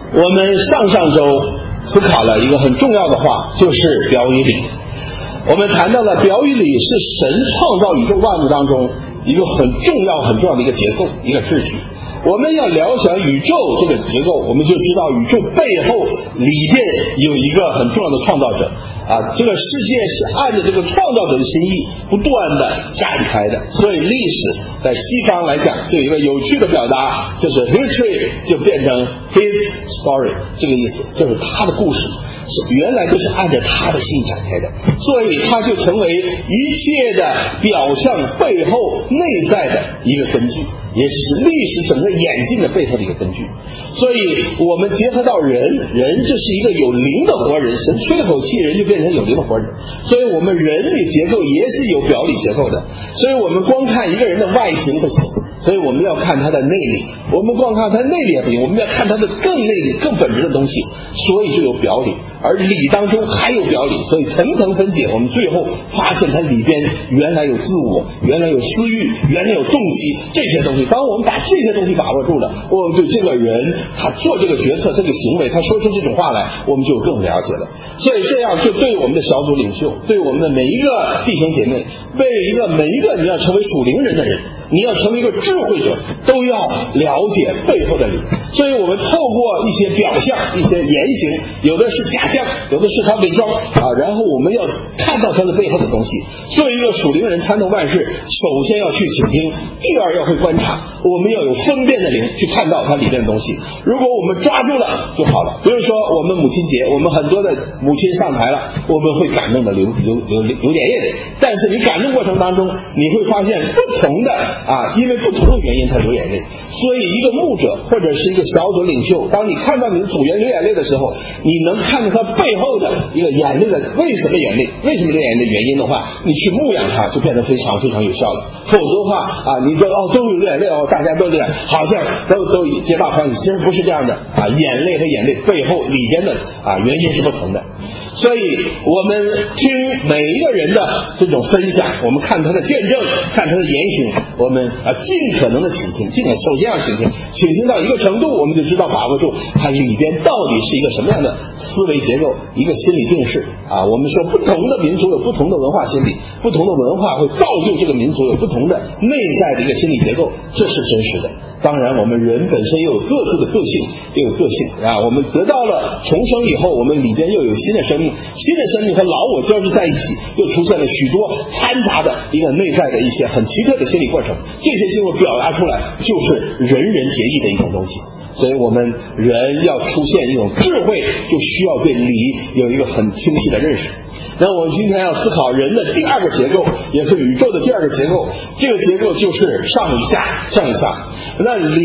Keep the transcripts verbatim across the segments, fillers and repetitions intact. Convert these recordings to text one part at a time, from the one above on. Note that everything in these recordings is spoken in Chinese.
我们上上周思考了一个很重要的话，就是表与理。我们谈到了表与理是神创造宇宙万物当中一个很重要很重要的一个结构，一个秩序。我们要了解宇宙这个结构，我们就知道宇宙背后里边有一个很重要的创造者啊，这个世界是按照这个创造者的心意不断的展开的。所以历史在西方来讲就有一个有趣的表达，就是 history 就变成 his story， 这个意思就是他的故事是原来都是按照他的心意展开的，所以他就成为一切的表象背后内在的一个根据，也是历史整个演进的背后的一个根据。所以我们结合到人，人这是一个有灵的活人，神吹了口气，人就变成有灵的活人，所以我们人的结构也是有表里结构的。所以我们光看一个人的外形不行，所以我们要看他的内里，我们光看他内里也不行，我们要看他的更内里更本质的东西，所以就有表里。而理当中还有表里，所以层层分解，我们最后发现它里边原来有自我，原来有私欲，原来有动机，这些东西当我们把这些东西把握住了，我们对这个人他做这个决策这个行为，他说出这种话来，我们就更了解了。所以这样就对我们的小组领袖，对我们的每一个弟兄姐妹，为一个每一个你要成为属灵人的人，你要成为一个智慧者，都要了解背后的理。所以我们透过一些表象，一些言行，有的是假象，有的是他伪装啊，然后我们要看到他的背后的东西。作为一个属灵人参透万事，首先要去倾听，第二要会观察，我们要有分辨的灵去看到它里面的东西。如果我们抓住了就好了。比如说我们母亲节，我们很多的母亲上台了，我们会感动的流流流流点泪，但是你感动过程当中，你会发现不同的啊，因为不同的原因他流眼泪。所以一个牧者或者是一个小组领袖，当你看到你的组员流眼泪的时候，你能看到他背后的一个眼泪的为什么眼泪，为什么流眼泪的原因的话，你去牧养它就变得非常非常有效了。否则的话啊，你就哦都有流眼泪哦，大家都这样，好像都都皆大欢喜，其实不是这样的啊，眼泪和眼泪背后里边的啊原因是不同的。所以我们听每一个人的这种分享，我们看他的见证，看他的言行，我们啊尽可能的倾听，尽可能首先要倾听，倾听到一个程度，我们就知道把握住它里边到底是一个什么样的思维结构，一个心理定势啊。我们说不同的民族有不同的文化心理，不同的文化会造就这个民族有不同的内在的一个心理结构，这是真实的。当然我们人本身又有各自的个性，又有个性啊。我们得到了重生以后，我们里边又有新的生命，新的生命和老我交织在一起，又出现了许多掺杂的一个内在的一些很奇特的心理过程，这些经过表达出来就是人人结义的一种东西。所以我们人要出现一种智慧，就需要对理有一个很清晰的认识。那我们今天要思考人的第二个结构，也是宇宙的第二个结构，这个结构就是上与下，上与下。那理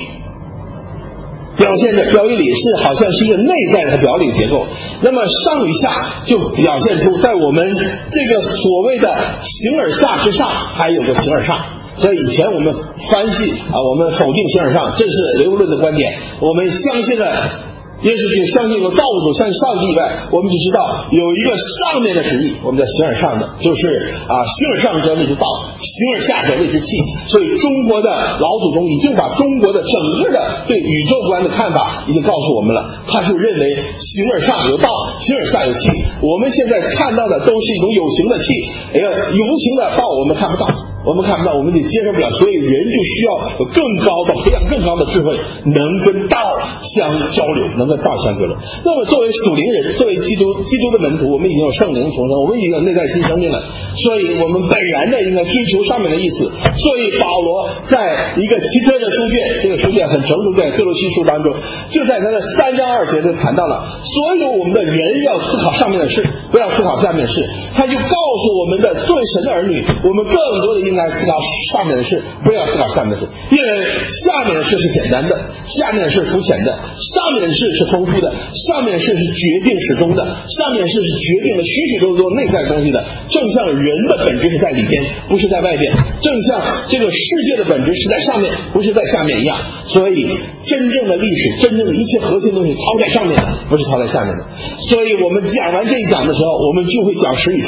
表现的表与理是好像是一个内在的表里结构，那么上与下就表现出在我们这个所谓的形而下之上还有个形而上。所以以前我们翻译啊，我们否定形而上，这是唯物论的观点。我们相信了耶稣就相信有造物主，相信上帝以外，我们就知道有一个上面的旨意，我们叫形而上的，就是啊，形而上者谓之道，形而下者谓之气。所以中国的老祖宗已经把中国的整个的对宇宙观的看法已经告诉我们了，他就认为形而上有道，形而下有气。我们现在看到的都是一种有形的气，哎呀，有形的道我们看不到，我们看不到，我们也接受不了，所以人就需要有更高的培养更高的智慧，能跟道相交流，能跟道相交流。那么作为属灵人，作为基督基督的门徒，我们已经有圣灵重生，我们已经有内在新生命了，所以我们本然的应该追求上面的意思。所以保罗在一个奇特的书卷，这个书卷很成熟，在哥罗西书当中，就在他的三章二节就谈到了，所有我们的人要思考上面的事，不要思考下面的事。他就告诉我们的作为神的儿女，我们更多的应该思考上面的事，不要思考下面的事，因为下面的事是简单的，下面的事肤浅的，上面的事是丰富的，上面的事是决定始终的，上面的事是决定了许许多多内在东西的。正像人的本质是在里边，不是在外边，正像这个世界的本质是在上面，不是在下面一样。所以真正的历史，真正的一切核心东西藏在上面的，不是藏在下面的。所以我们讲完这一讲的时候，我们就会讲始与终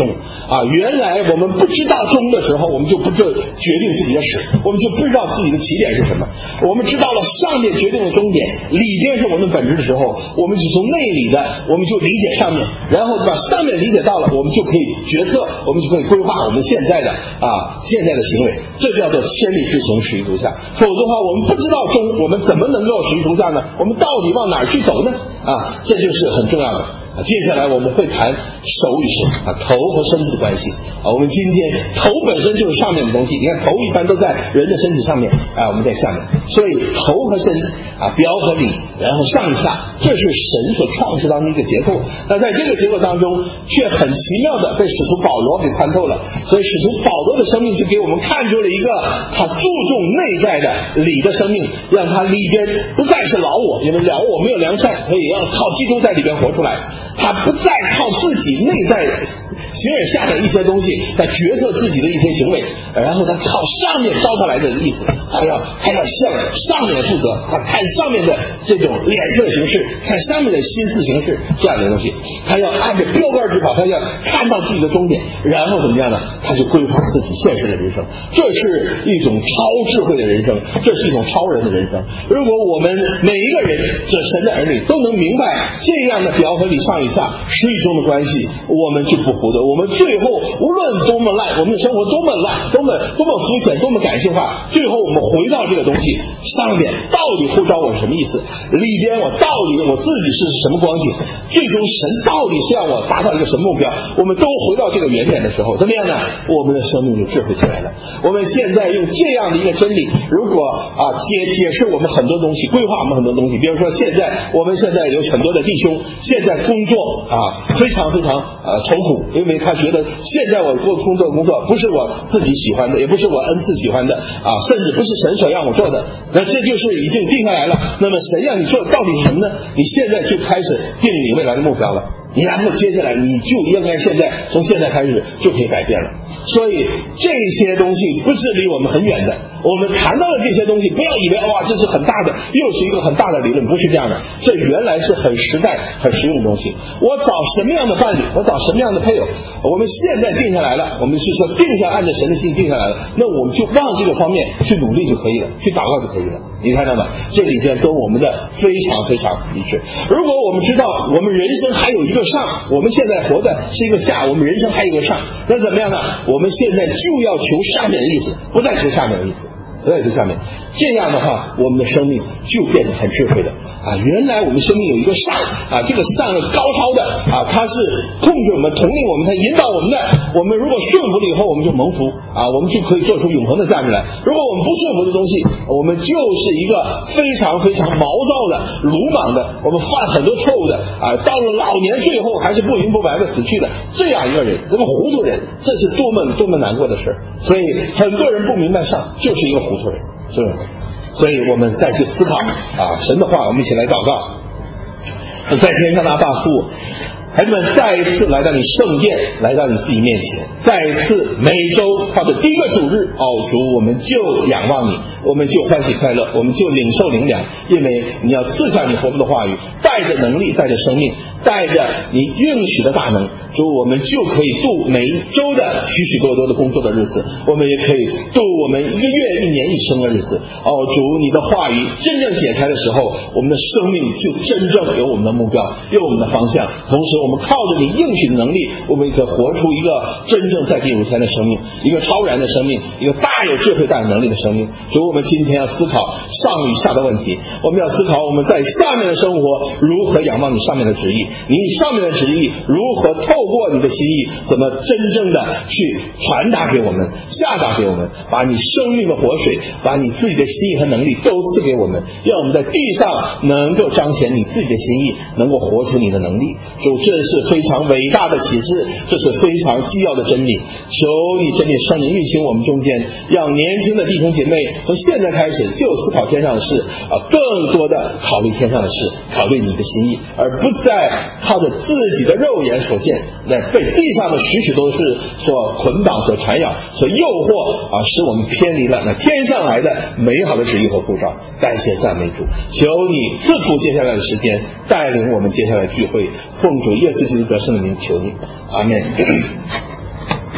啊，原来我们不知道终的时候，我们就不就决定自己的始，我们就不知道自己的起点是什么。我们知道了上面决定了终点，里边是我们本质的时候，我们就从内里的我们就理解上面，然后把上面理解到了，我们就可以决策，我们就可以规划我们现在的啊现在的行为，这叫做千里之行始于足下。否则的话，我们不知道终，我们怎么能够始于足下呢？我们到底往哪儿去走呢？啊，这就是很重要的。接下来我们会谈手与身啊，头和身子的关系啊。我们今天头本身就是上面的东西，你看头一般都在人的身体上面啊，我们在下面，所以头和身啊，表和里，然后上下，这是神所创制当中一个结构。那在这个结构当中，却很奇妙的被使徒保罗给参透了，所以使徒保罗的生命就给我们看出了一个他注重内在的里的生命，让他里边不再是老我，因为老我没有良善，所以要靠基督在里边活出来。他不再靠自己内在形而下的一些东西来决策自己的一些行为，然后他靠上面招他来的意思，他要他要向上面负责，他看上面的这种脸色形式，看上面的心思形式这样的东西，他要按着标杆之跑，他要看到自己的终点，然后怎么样呢？他就规划自己现实的人生，这是一种超智慧的人生，这是一种超人的人生。如果我们每一个人这神的儿女都能明白这样的表和里上与下始与终的关系，我们就不糊涂。我们最后无论多么烂，我们的生活多么烂，多么多么肤浅，多么感性化，最后我们回到这个东西上面，到底呼召我是什么意思？里边我到底我自己是什么光景？最终神到底是让我达到一个什么目标？我们都回到这个原点的时候，怎么样呢？我们的生命就智慧起来了。我们现在用这样的一个真理，如果啊解解释我们很多东西，规划我们很多东西，比如说现在我们现在有很多的弟兄，现在工作啊非常非常呃愁苦，因为他觉得现在我做工作工作不是我自己喜欢的，也不是我恩赐喜欢的啊，甚至不是神所让我做的，那这就是已经定下来了。那么神让你做的到底是什么呢？你现在就开始定你未来的目标了，你然后接下来你就应该现在从现在开始就可以改变了。所以这些东西不是离我们很远的，我们谈到了这些东西，不要以为哇这是很大的，又是一个很大的理论，不是这样的，这原来是很实在很实用的东西。我找什么样的伴侣，我找什么样的配偶，我们现在定下来了，我们是说定下按照神的心定下来了，那我们就往这个方面去努力就可以了，去祷告就可以了。你看到吗？这里边跟我们的非常非常一致。如果我们知道我们人生还有一个上，我们现在活的是一个下，我们人生还有一个上，那怎么样呢？我们现在就要求上面的意思，不再求下面的意思，不再求下面。这样的话，我们的生命就变得很智慧的啊！原来我们生命有一个上啊，这个上是高超的啊，它是控制我们、统领我们、它引导我们的。我们如果顺服了以后，我们就蒙福啊，我们就可以做出永恒的价值来。如果我们不顺服的东西，我们就是一个非常非常毛躁的、鲁莽的，我们犯很多错误的啊，到了老年最后还是不明不白的死去的这样一个人，这个糊涂人，这是多么多么难过的事。所以很多人不明白上就是一个糊涂人。是，所以我们再去思考啊，神的话，我们一起来祷告。在天上的阿爸父，孩子们再一次来到你圣殿，来到你自己面前，再一次每周他的第一个主日，哦主，我们就仰望你，我们就欢喜快乐，我们就领受灵粮，因为你要赐下你活泼的话语，带着能力，带着生命，带着你应许的大能，主，我们就可以度每一周的许许多多的工作的日子，我们也可以度我们一个月、一年、一生的日子。哦主，你的话语真正解开的时候，我们的生命就真正有我们的目标，有我们的方向，同时我们靠着你应许的能力，我们可以活出一个真正在地如天的生命，一个超然的生命，一个大有智慧、大有能力的生命。主，我们今天要思考上与下的问题，我们要思考我们在下面的生活如何仰望你上面的旨意，你上面的旨意如何透过你的心意，怎么真正的去传达给我们、下达给我们，把你生命的活水，把你自己的心意和能力都赐给我们，让我们在地上能够彰显你自己的心意，能够活出你的能力。主，这是非常伟大的启示，这是非常基要的真理。求你真理圣灵运行我们中间，让年轻的弟兄姐妹从现在开始就思考天上的事啊，更多的考虑天上的事，考虑你的心意，而不再靠着自己的肉眼所见，那被地上的许许多事所捆绑、所缠绕、所诱惑啊，使我们偏离了那天上来的美好的旨意和呼召。感谢赞美主，求你赐福接下来的时间，带领我们接下来聚会，奉主耶稣基督得胜的名求你，阿们。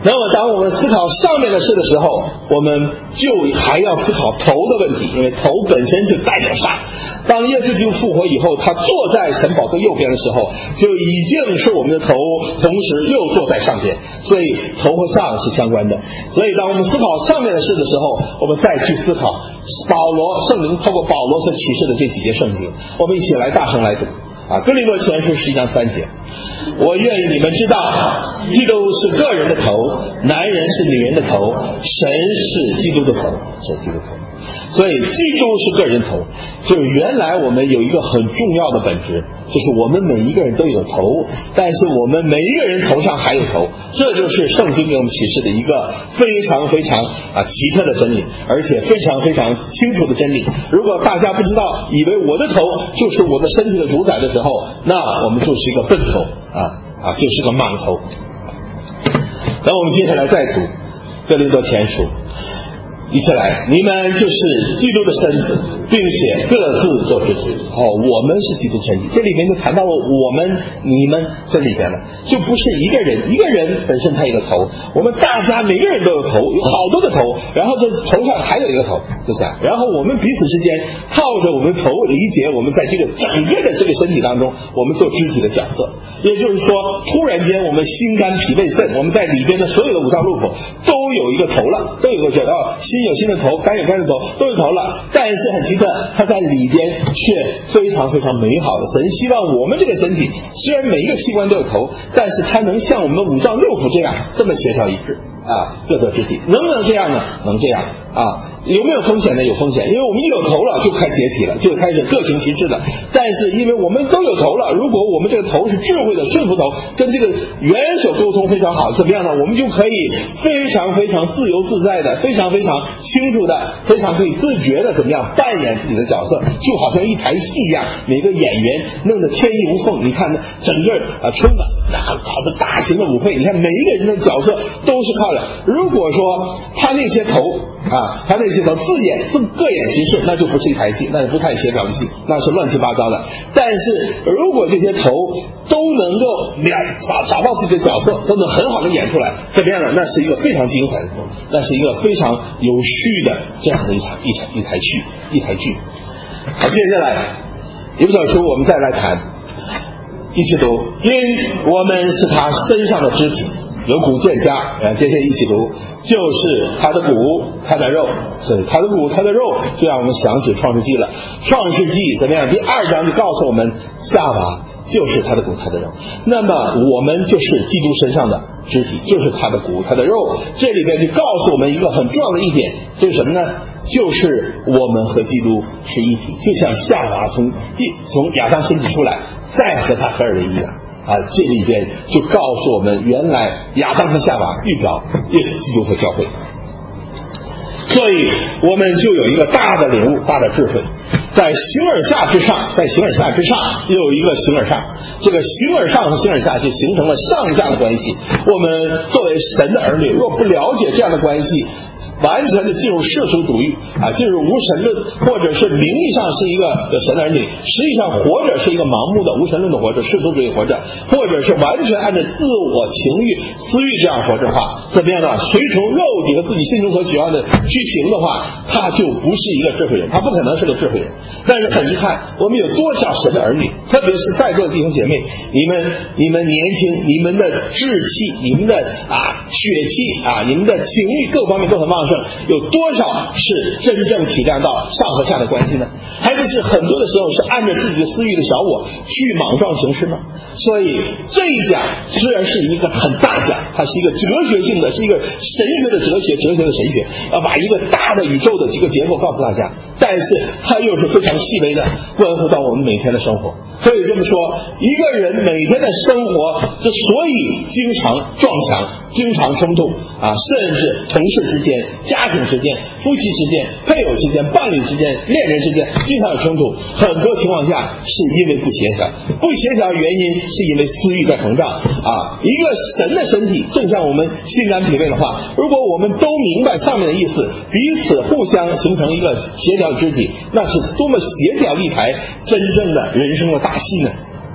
那么当我们思考上面的事的时候，我们就还要思考头的问题，因为头本身就代表上。当耶稣基督复活以后，他坐在神宝座右边的时候，就已经是我们的头，同时又坐在上边，所以头和上是相关的。所以当我们思考上面的事的时候，我们再去思考保罗圣灵透过保罗所启示的这几节圣经，我们一起来大声来读啊，哥林多前书十一章三节。我愿意你们知道，基督是个人的头，男人是女人的头，神是基督的头，是基督的头。所以基督是个人头，就是原来我们有一个很重要的本质，就是我们每一个人都有头，但是我们每一个人头上还有头，这就是圣经给我们启示的一个非常非常啊奇特的真理，而且非常非常清楚的真理。如果大家不知道，以为我的头就是我的身体的主宰的时候，那我们就是一个笨头啊啊，就是个盲头。那我们接下来再读哥林多前书，一起来，你们就是基督的身子，并且各自做肢体。哦，我们是基督身体，这里面就谈到我们、你们这里边了，就不是一个人，一个人本身他有个头，我们大家每个人都有头，有好多个头，然后这头上还有一个头，就这样。然后我们彼此之间靠着我们头理解我们在这个整个的这个身体当中，我们做肢体的角色。也就是说，突然间我们心肝脾胃肾，我们在里边的所有的五脏六腑都有一个头了，都有个角到心有心的头，肝有肝的头，都有头了。但是很奇特，它在里边却非常非常美好的。神希望我们这个身体虽然每一个器官都有头，但是它能像我们五脏六腑这样这么协调一致啊，各做肢体。能不能这样呢？能这样啊。有没有风险呢？有风险，因为我们一有头了就开始解体了，就开始各行其事了。但是因为我们都有头了，如果我们这个头是智慧的顺服头，跟这个元首沟通非常好，怎么样呢？我们就可以非常非常自由自在的，非常非常清楚的，非常可以自觉的怎么样扮演自己的角色，就好像一台戏一样，每个演员弄得天衣无缝。你看整个啊春晚那搞的大型的舞会，你看每一个人的角色都是靠着。如果说他那些头啊，他那些头自演自各演其事，那就不是一台戏，那就不太协调的戏，那是乱七八糟的。但是如果这些头都能够找找到自己的角色，都能很好的演出来，怎么样呢？那是一个非常精彩的头，那是一个非常有序的这样的一场一场一台剧一台剧。好，接下来一本书我们再来谈，一起读，因我们是他身上的肢体，有骨见家，呃，接下来一起读，就是他的骨，他的肉，所以他的骨，他的肉，就让我们想起创世纪了。创世纪怎么样？第二章就告诉我们，夏娃就是他的骨，他的肉。那么我们就是基督身上的肢体，就是他的骨，他的肉。这里边就告诉我们一个很重要的一点，就是什么呢？就是我们和基督是一体，就像夏娃从一从亚当身体出来，再和他合二为一样。啊，这里边就告诉我们，原来亚当和夏娃预表基督和教会，所以我们就有一个大的领悟，大的智慧，在形而下之上，在形而下之上又有一个形而上，这个形而上和形而下就形成了上下的关系。我们作为神的儿女，若不了解这样的关系，完全的进入世俗主义啊，进入无神论，或者是名义上是一个神的儿女，实际上活着是一个盲目的无神论的活着，世俗主义活着，或者是完全按照自我情欲私欲这样活着的话，怎么样呢？随从肉体和自己心中所喜欢的去行的话，他就不是一个智慧人，他不可能是个智慧人。但是很遗憾，我们有多少神的儿女，特别是在座的弟兄姐妹，你们你们年轻，你们的志气，你们的啊血气啊，你们的情欲各方面都很旺盛，有多少是真正体谅到上和下的关系呢？还不是很多的时候是按照自己的私欲的小我去莽撞行事吗？所以这一讲虽然是一个很大讲，它是一个哲学性的，是一个神学的哲学，哲学的神学，要把一个大的宇宙的这个结构告诉大家，但是它又是非常细微的，关乎到我们每天的生活。可以这么说，一个人每天的生活之所以经常撞墙，经常冲突啊，甚至同事之间、家庭之间、夫妻之间、配偶之间、伴侣之间、恋人之间经常有冲突，很多情况下是因为不协调，不协调原因是因为私欲在膨胀啊。一个神的身体正像我们心肝脾胃的话，如果我们都明白上面的意思，彼此互相形成一个协调肢体，那是多么协调一台真正的人生的大戏呢？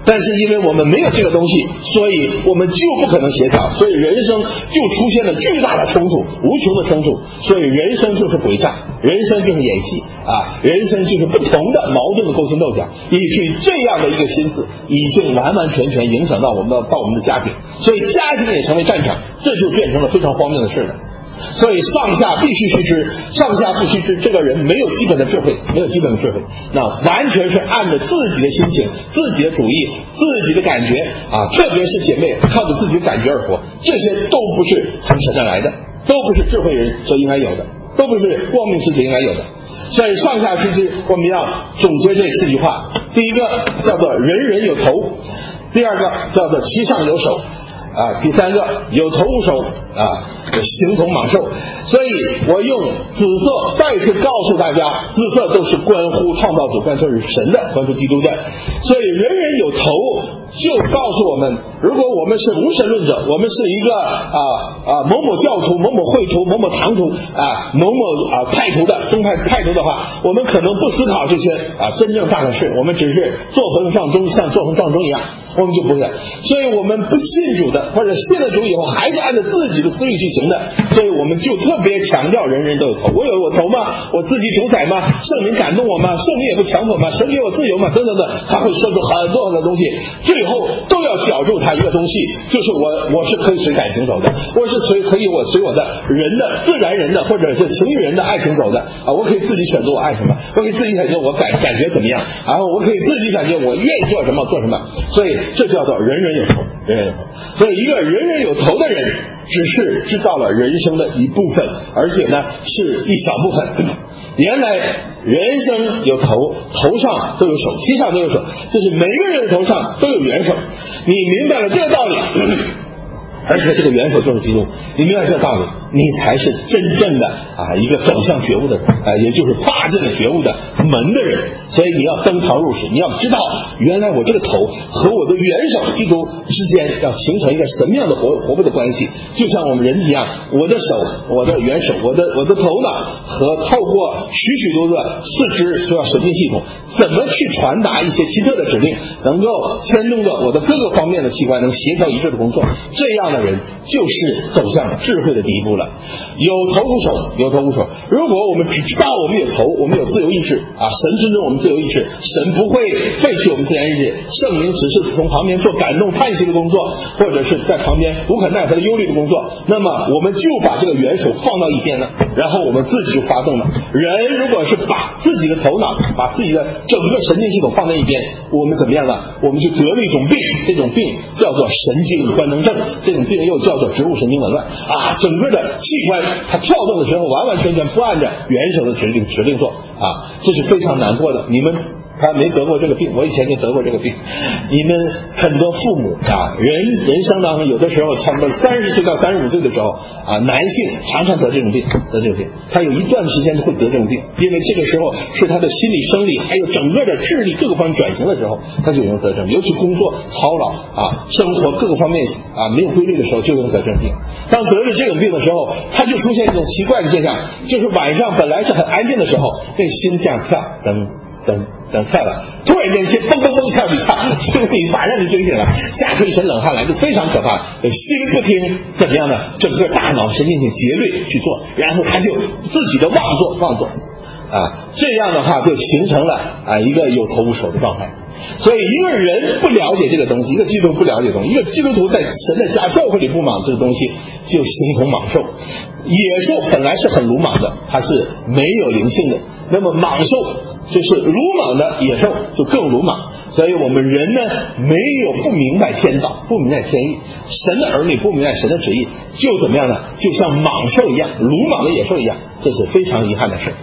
但是因为我们没有这个东西，所以我们就不可能协调，所以人生就出现了巨大的冲突，无穷的冲突。所以人生就是诡诈，人生就是演戏啊，人生就是不同的矛盾的勾心斗角，以至于这样的一个心思已经完完全全影响到我们的到我们的家庭，所以家庭也成为战场，这就变成了非常荒谬的事了。所以上下必须须知，上下不须知，这个人没有基本的智慧，没有基本的智慧，那完全是按着自己的心情、自己的主意、自己的感觉啊，特别是姐妹靠着自己的感觉而活，这些都不是从神上来的，都不是智慧人所应该有的，都不是光明之子应该有的。所以上下须知，我们要总结这四句话。第一个叫做人人有头，第二个叫做其上有手啊，第三个有头无手啊，形同莽兽。所以我用紫色再次告诉大家，紫色都是关乎创造主，关乎是神的，关乎基督的。所以人人有头，就告诉我们，如果我们是无神论者，我们是一个啊啊某某教徒、某某会徒、某某堂徒啊某某啊派徒的宗派派徒的话，我们可能不思考这些啊真正大的事，我们只是做横撞钟，像做横撞钟一样，我们就不会。所以我们不信主的，或者信了主以后还是按照自己的思虑去行的，所以我们就特别强调人人都有头。我有我头吗？我自己主宰吗？圣灵感动我吗？圣灵也不强迫吗？神给我自由吗？等等等，他会说出很多很多东西，最后都要绞住他一个东西，就是我我是可以随感情走的，我是随可以我随我的人的自然人的或者是情欲人的爱情走的啊，我可以自己选择我爱什么，我可以自己选择我感感觉怎么样，然后我可以自己选择我愿意做什么做什么。所以这叫做人人有头，人人有头。所以一个人人有头的人，只是知道了人生的一部分，而且呢是一小部分。原来人生有头，头上都有手，膝上都有手，就是每个人的头上都有元首。你明白了这个道理，而且这个元首就是基督，你明白这个道理，你才是真正的啊一个走向觉悟的人啊，也就是跨进了觉悟的门的人。所以你要登堂入室，你要知道原来我这个头和我的元首基督之间要形成一个什么样的活活泼的关系。就像我们人体一样，我的手、我的元首、我的我的头脑和透过许许多多四肢主要神经系统怎么去传达一些奇特的指令，能够牵动着我的各个方面的器官能协调一致的工作，这样的人就是走向智慧的第一步了。有头无手，有头无手。如果我们只知道我们有头，我们有自由意志啊，神尊重我们自由意志，神不会废去我们自然意志，圣灵只是从旁边做感动叹息的工作，或者是在旁边无可奈何的忧虑的工作，那么我们就把这个元首放到一边了，然后我们自己就发动了。人如果是把自己的头脑把自己的整个神经系统放在一边，我们怎么样呢？我们就得了一种病，这种病叫做神经官能症，这种病又叫做植物神经紊乱啊，整个的器官它跳动的时候完完全全不按照元首的指令指令做啊，这是非常难过的。你们他没得过这个病，我以前就得过这个病。你们很多父母啊，人人生当中有的时候差不多三十岁到三十五岁的时候啊，男性常常得这种病，得这种病，他有一段时间会得这种病，因为这个时候是他的心理、生理还有整个的智力各个方面转型的时候，他就容易得这种病。尤其工作操劳啊，生活各个方面啊没有规律的时候，就容易得这种病。当得了这种病的时候，他就出现一种奇怪的现象，就是晚上本来是很安静的时候，那心这样跳，噔噔等跳了，突然间心蹦蹦蹦跳几下，心里马上就惊醒了，吓出一身冷汗来，就非常可怕。心不听怎么样呢？整个大脑神经性节律去做，然后他就自己的妄作妄作啊，这样的话就形成了啊一个有头无手的状态。所以一个人不了解这个东西，一个基督徒不了解东西，一个基督徒在神的家教会里不莽这个东西，就形同莽兽。野兽本来是很鲁莽的，它是没有灵性的，那么莽兽就是鲁莽的野兽就更鲁莽。所以我们人呢，没有不明白天道，不明白天意，神的儿女不明白神的旨意，就怎么样呢？就像莽兽一样，鲁莽的野兽一样，这是非常遗憾的事。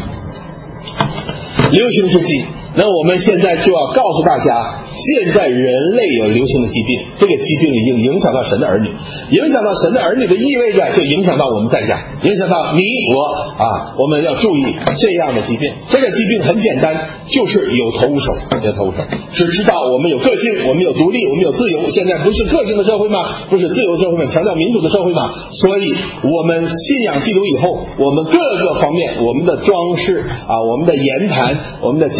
流行之际，那我们现在就要告诉大家，现在人类有流行的疾病，这个疾病已经影响到神的儿女，影响到神的儿女的意味着就影响到我们在家，影响到你我啊，我们要注意这样的疾病。这个疾病很简单，就是有头无手，有头无手，只知道我们有个性，我们有独立，我们有自由。现在不是个性的社会吗？不是自由社会吗？强调民主的社会吗？所以我们信仰基督以后，我们各个方面，我们的装饰啊，我们的言谈，我们的家庭生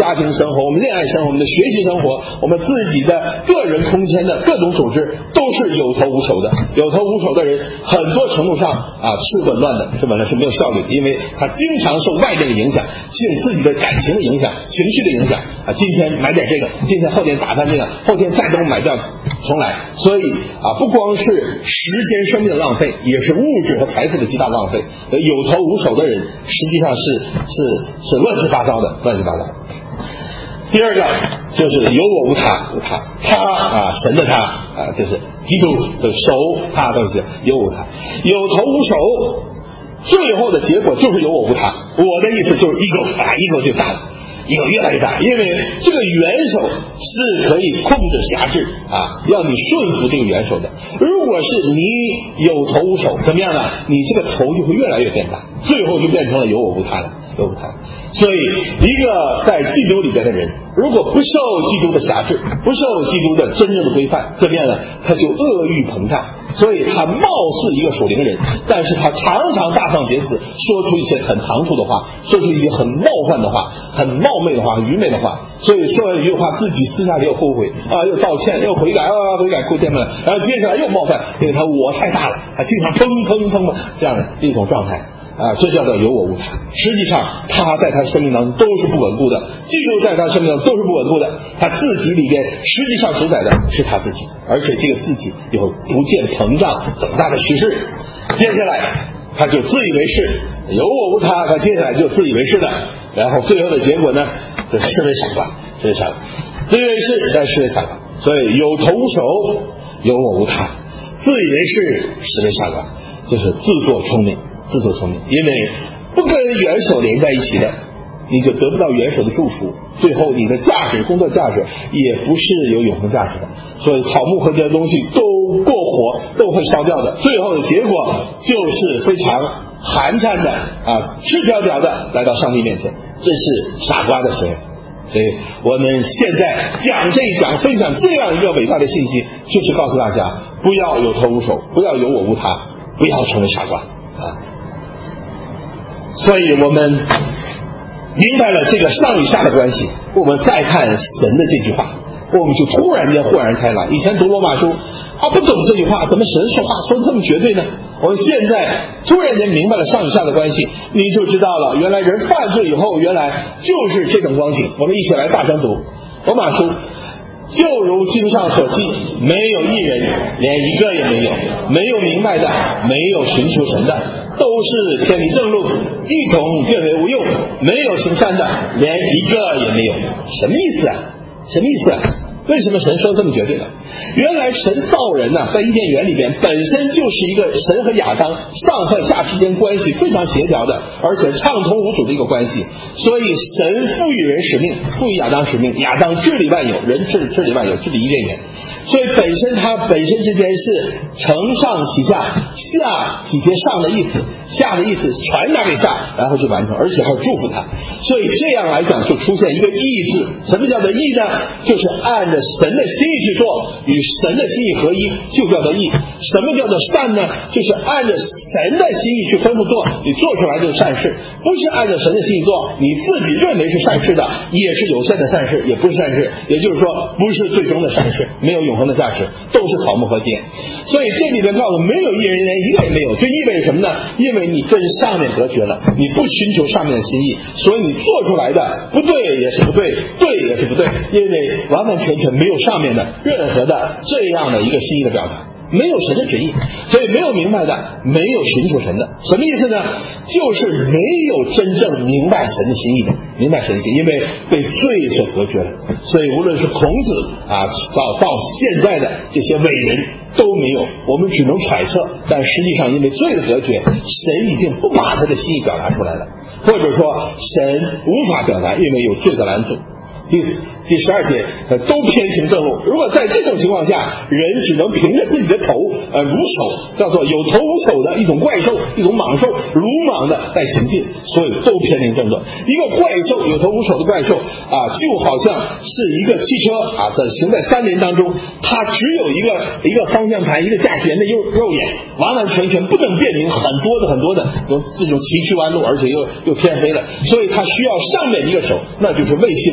生活、我们恋爱生活、我们的学习生活、我们自己的个人空间的各种组织，都是有头无手的。有头无手的人，很多程度上啊是紊乱的，是紊乱，是没有效率的，因为他经常受外界的影响，受自己的感情的影响、情绪的影响啊。今天买点这个，今天后天打翻这个，后天再等我买掉重来。所以啊，不光是时间生命的浪费，也是物质和财富的极大浪费。有头无手的人，实际上是是是乱七八糟的，乱七八糟的。第二个就是有我无他，无他，他啊，神的他啊，就是基督的手，他都是有我无他，有头无手，最后的结果就是有我无他。我的意思就是 ego 啊 ，ego 就大了。ego 越来越大，因为这个元首是可以控制辖制啊，要你顺服这个元首的。如果是你有头无手，怎么样呢？你这个头就会越来越变大，最后就变成了有我无他了，有我无他。所以，一个在基督里边的人，如果不受基督的辖制，不受基督的真正的规范，怎么样呢？他就恶欲膨胀。所以他貌似一个属灵人，但是他常常大放厥词，说出一些很唐突的话，说出一些很冒犯的话，很冒昧的话，很愚昧的话。所以说完一句话，自己私下里又后悔啊，又道歉，又悔改啊，悔改跪天门，然后接下来又冒犯，因为他我太大了，他经常砰砰砰砰这样的一种状态。啊，这叫做有我无他。实际上，他在他生命当中都是不稳固的，基督在他生命当中都是不稳固的。他自己里边实际上主宰的是他自己，而且这个自己有逐渐膨胀长大的趋势。接下来，他就自以为是，有我无他，他接下来就自以为是的，然后最后的结果呢，就视为傻瓜，视为傻瓜，自以为是，但视为傻瓜。所以有头无手，有我无他，自以为是，视为傻瓜，就是自作聪明。自作聪明，因为不跟元首连在一起的，你就得不到元首的祝福，最后你的价值、工作价值也不是有永恒价值的。所以草木和这些东西都过火，都会烧掉的，最后的结果就是非常寒碜的啊，赤条条的来到上帝面前，这是傻瓜的行为。所以我们现在讲这一讲，分享这样一个伟大的信息，就是告诉大家，不要有头无手，不要有我无他，不要成为傻瓜啊。所以我们明白了这个上与下的关系，我们再看神的这句话，我们就突然间豁然开朗。以前读罗马书啊，不懂这句话，怎么神说话说这么绝对呢？我们现在突然间明白了上与下的关系，你就知道了，原来人犯罪以后，原来就是这种光景。我们一起来大声读罗马书，就如经上所记，没有一人，连一个也没有，没有明白的，没有寻求神的，都是偏离正路，一同变为无用，没有行善的，连一个也没有。什么意思啊？什么意思啊？为什么神说这么绝对呢？原来神造人呢、啊，在伊甸园里边本身就是一个神和亚当上和下之间关系非常协调的，而且畅通无阻的一个关系。所以神赋予人使命，赋予亚当使命，亚当治理万有，人治治理万有，治理伊甸园。所以本身它本身之间是承上启下，下体贴上的意思，下的意思传达给下，然后就完成，而且还祝福他。所以这样来讲，就出现一个义字。什么叫做义呢？就是按着神的心意去做，与神的心意合一，就叫做义。什么叫做善呢？就是按着神的心意去吩咐做，你做出来就是善事。不是按照神的心意做，你自己认为是善事的，也是有限的善事，也不是善事。也就是说，不是最终的善事，没有永恒的价值，都是草木和结。所以这里边告诉没有一人，连一个也没有，这意味着什么呢？因为你跟上面隔绝了，你不寻求上面的心意，所以你做出来的不对也是不对，对也是不对，因为完完全全没有上面的任何的这样的一个心意的表达，没有神的旨意，所以没有明白的，没有寻求神的。什么意思呢？就是没有真正明白神的心意的，明白神的心意，因为被罪所隔绝了。所以无论是孔子啊，到到现在的这些伟人都没有，我们只能揣测，但实际上因为罪的隔绝，神已经不把他的心意表达出来了，或者说神无法表达，因为有罪的拦阻。第第十二节，呃，都偏行正路。如果在这种情况下，人只能凭着自己的头，呃，如手，叫做有头无手的一种怪兽，一种莽兽，鲁莽的在行进，所以都偏离正路。一个怪兽，有头无手的怪兽啊，就好像是一个汽车啊，在行在山林当中，它只有一个一个方向盘，一个驾驶员的右肉眼，完完全全不能辨明很多的很多的有这种崎岖弯路，而且又又天黑了，所以它需要上面一个手，那就是卫星。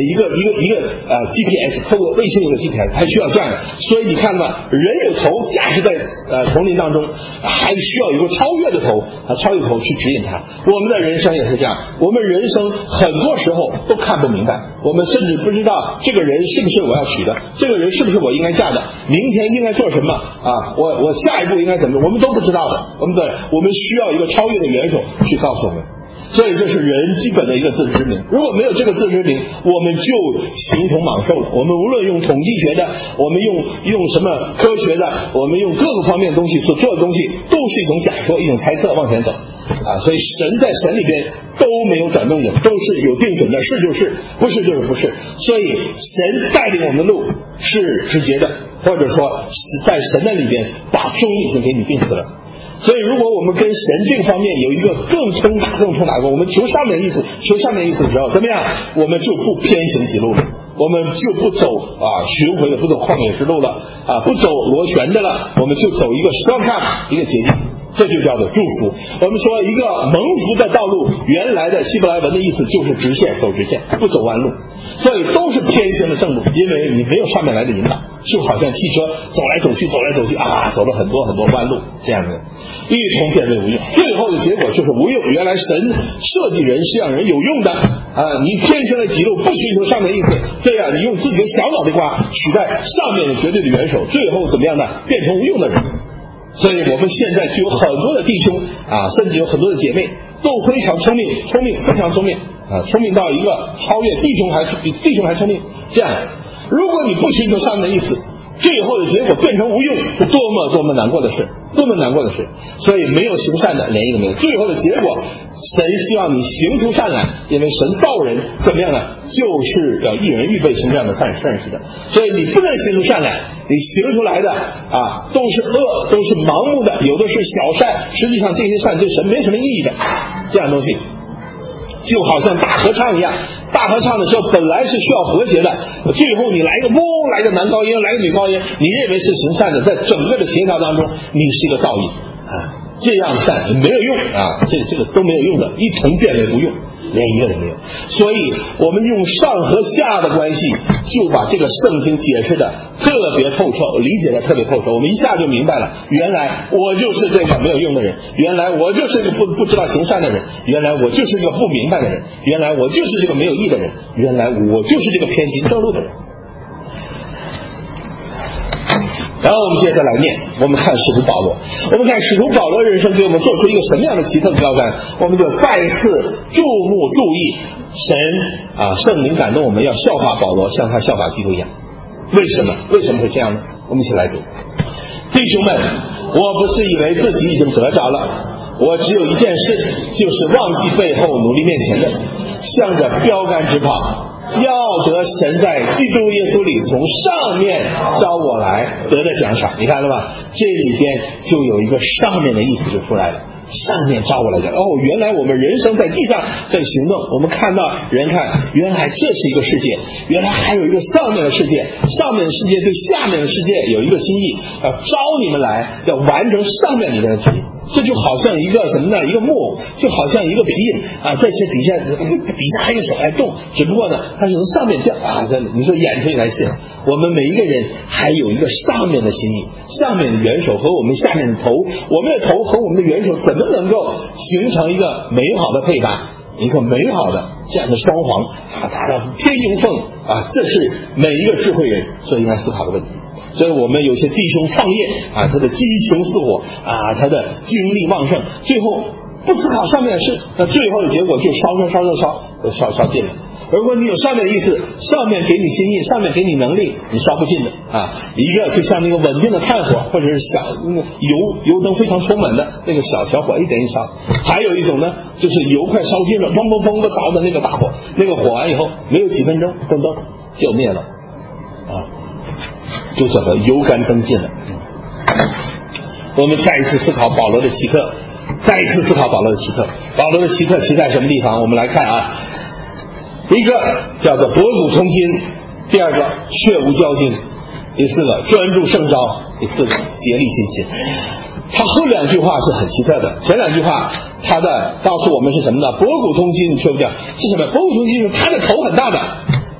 一个一个一个呃 G P S， 透过卫星有个 G P S， 还需要这样的。所以你看吧，人有头驾驶在呃丛林当中，还需要有个超越的头啊，超越头去指引它。我们的人生也是这样，我们人生很多时候都看不明白，我们甚至不知道这个人是不是我要娶的，这个人是不是我应该嫁的，明天应该做什么啊？我我下一步应该怎么？我们都不知道的。我们的我们需要一个超越的元首去告诉我们。所以这是人基本的一个自知之明，如果没有这个自知之明，我们就形同莽兽了。我们无论用统计学的，我们用用什么科学的，我们用各个方面的东西所做的东西，都是一种假说，一种猜测往前走啊。所以神在神里边都没有转动影，都是有定准的，是就是，不是就是不是。所以神带领我们的路是直接的，或者说是在神的里边把忠义已经给你定死了。所以如果我们跟神这个方面有一个更通达更通达过，我们求上面的意思求上面的意思的时候，怎么样我们就不偏行己路了，我们就不走啊巡回的，不走旷野之路了啊，不走螺旋的了，我们就走一个 shortcut， 一个捷径，这就叫做祝福。我们说一个蒙福的道路，原来的希伯来文的意思就是直线，走直线，不走弯路，所以都是偏行的正路，因为你没有上面来的引导，就好像汽车走来走去走来走去啊，走了很多很多弯路，这样的一同变为无用，最后的结果就是无用。原来神设计人是让人有用的啊，你偏行了几路，不寻求上面的意思，这样你用自己的小脑袋瓜取代上面的绝对的元首，最后怎么样呢？变成无用的人。所以我们现在就有很多的弟兄啊，甚至有很多的姐妹都非常聪明，聪明非常聪明啊，聪明到一个超越弟兄还比弟兄还聪明。这样，如果你不寻求上面的意思，最后的结果变成无用，是多么多么难过的事，多么难过的事。所以没有行善的连一个没有，最后的结果神希望你行出善来，因为神造人怎么样呢？就是要一人预备成这样的善善事的。所以你不能行出善来，你行出来的啊都是恶，都是盲目的，有的是小善，实际上这些善对神没什么意义的，这样东西就好像大合唱一样，大合唱的时候本来是需要和谐的，最后你来一个嗡，来个男高音，来个女高音，你认为是行善的，在整个的协调当中你是一个噪音啊，这样善没有用啊，这这个都没有用的，一同变为无用，连一个都没有。所以我们用上和下的关系，就把这个圣经解释的特别透彻，理解的特别透彻，我们一下就明白了，原来我就是这个没有用的人，原来我就是这个不不知道行善的人，原来我就是这个不明白的人，原来我就是这个没有义的人，原来我就是这个偏行正路的人。然后我们接下来念，我们看使徒保罗，我们看使徒保罗人生给我们做出一个什么样的奇特的标杆，我们就再次注目注意神啊圣灵感动我们要效法保罗，像他效法基督一样。为什么？为什么会这样呢？我们一起来读。弟兄们，我不是以为自己已经得着了，我只有一件事，就是忘记背后，努力面前的，向着标杆直跑，要得神在基督耶稣里从上面招我来得的奖赏。你看了吧？这里边就有一个上面的意思就出来了，上面招我来讲，哦，原来我们人生在地上在行动，我们看到人看，原来这是一个世界，原来还有一个上面的世界，上面的世界对下面的世界有一个心意，要招你们来，要完成上面里面的旨意。这就好像一个什么呢？一个木偶，就好像一个皮影啊，在这底下底下还有手来动，只不过呢，它是从上面掉啊，在你说演出一台戏。我们每一个人还有一个上面的心意，上面的元首和我们下面的头，我们的头和我们的元首怎么能够形成一个美好的配搭，一个美好的这样的双簧啊，达到天鹰凤啊，这是每一个智慧人所应该思考的问题。所以我们有些弟兄创业啊，他的激情似火啊，他的精力旺盛，最后不思考上面的事，那最后的结果就烧烧烧烧烧烧烧尽了。如果你有上面的意思，上面给你心意，上面给你能力，你烧不尽的啊。一个就像那个稳定的炭火，或者是小那个油油灯非常充满的那个小小火一点一烧。还有一种呢，就是油快烧尽了，砰砰砰的着的那个大火，那个火完以后没有几分钟，灯灯就灭了啊，就叫做油干灯尽了。我们再一次思考保罗的奇特，再一次思考保罗的奇特。保罗的奇特奇在什么地方？我们来看啊。一个叫做博古通今，第二个确无交金，第四个专注圣招，第四个竭力尽心。他后两句话是很奇特的，前两句话他的告诉我们是什么呢？博古通今，确不掉是什么？博古通今是他的头很大的，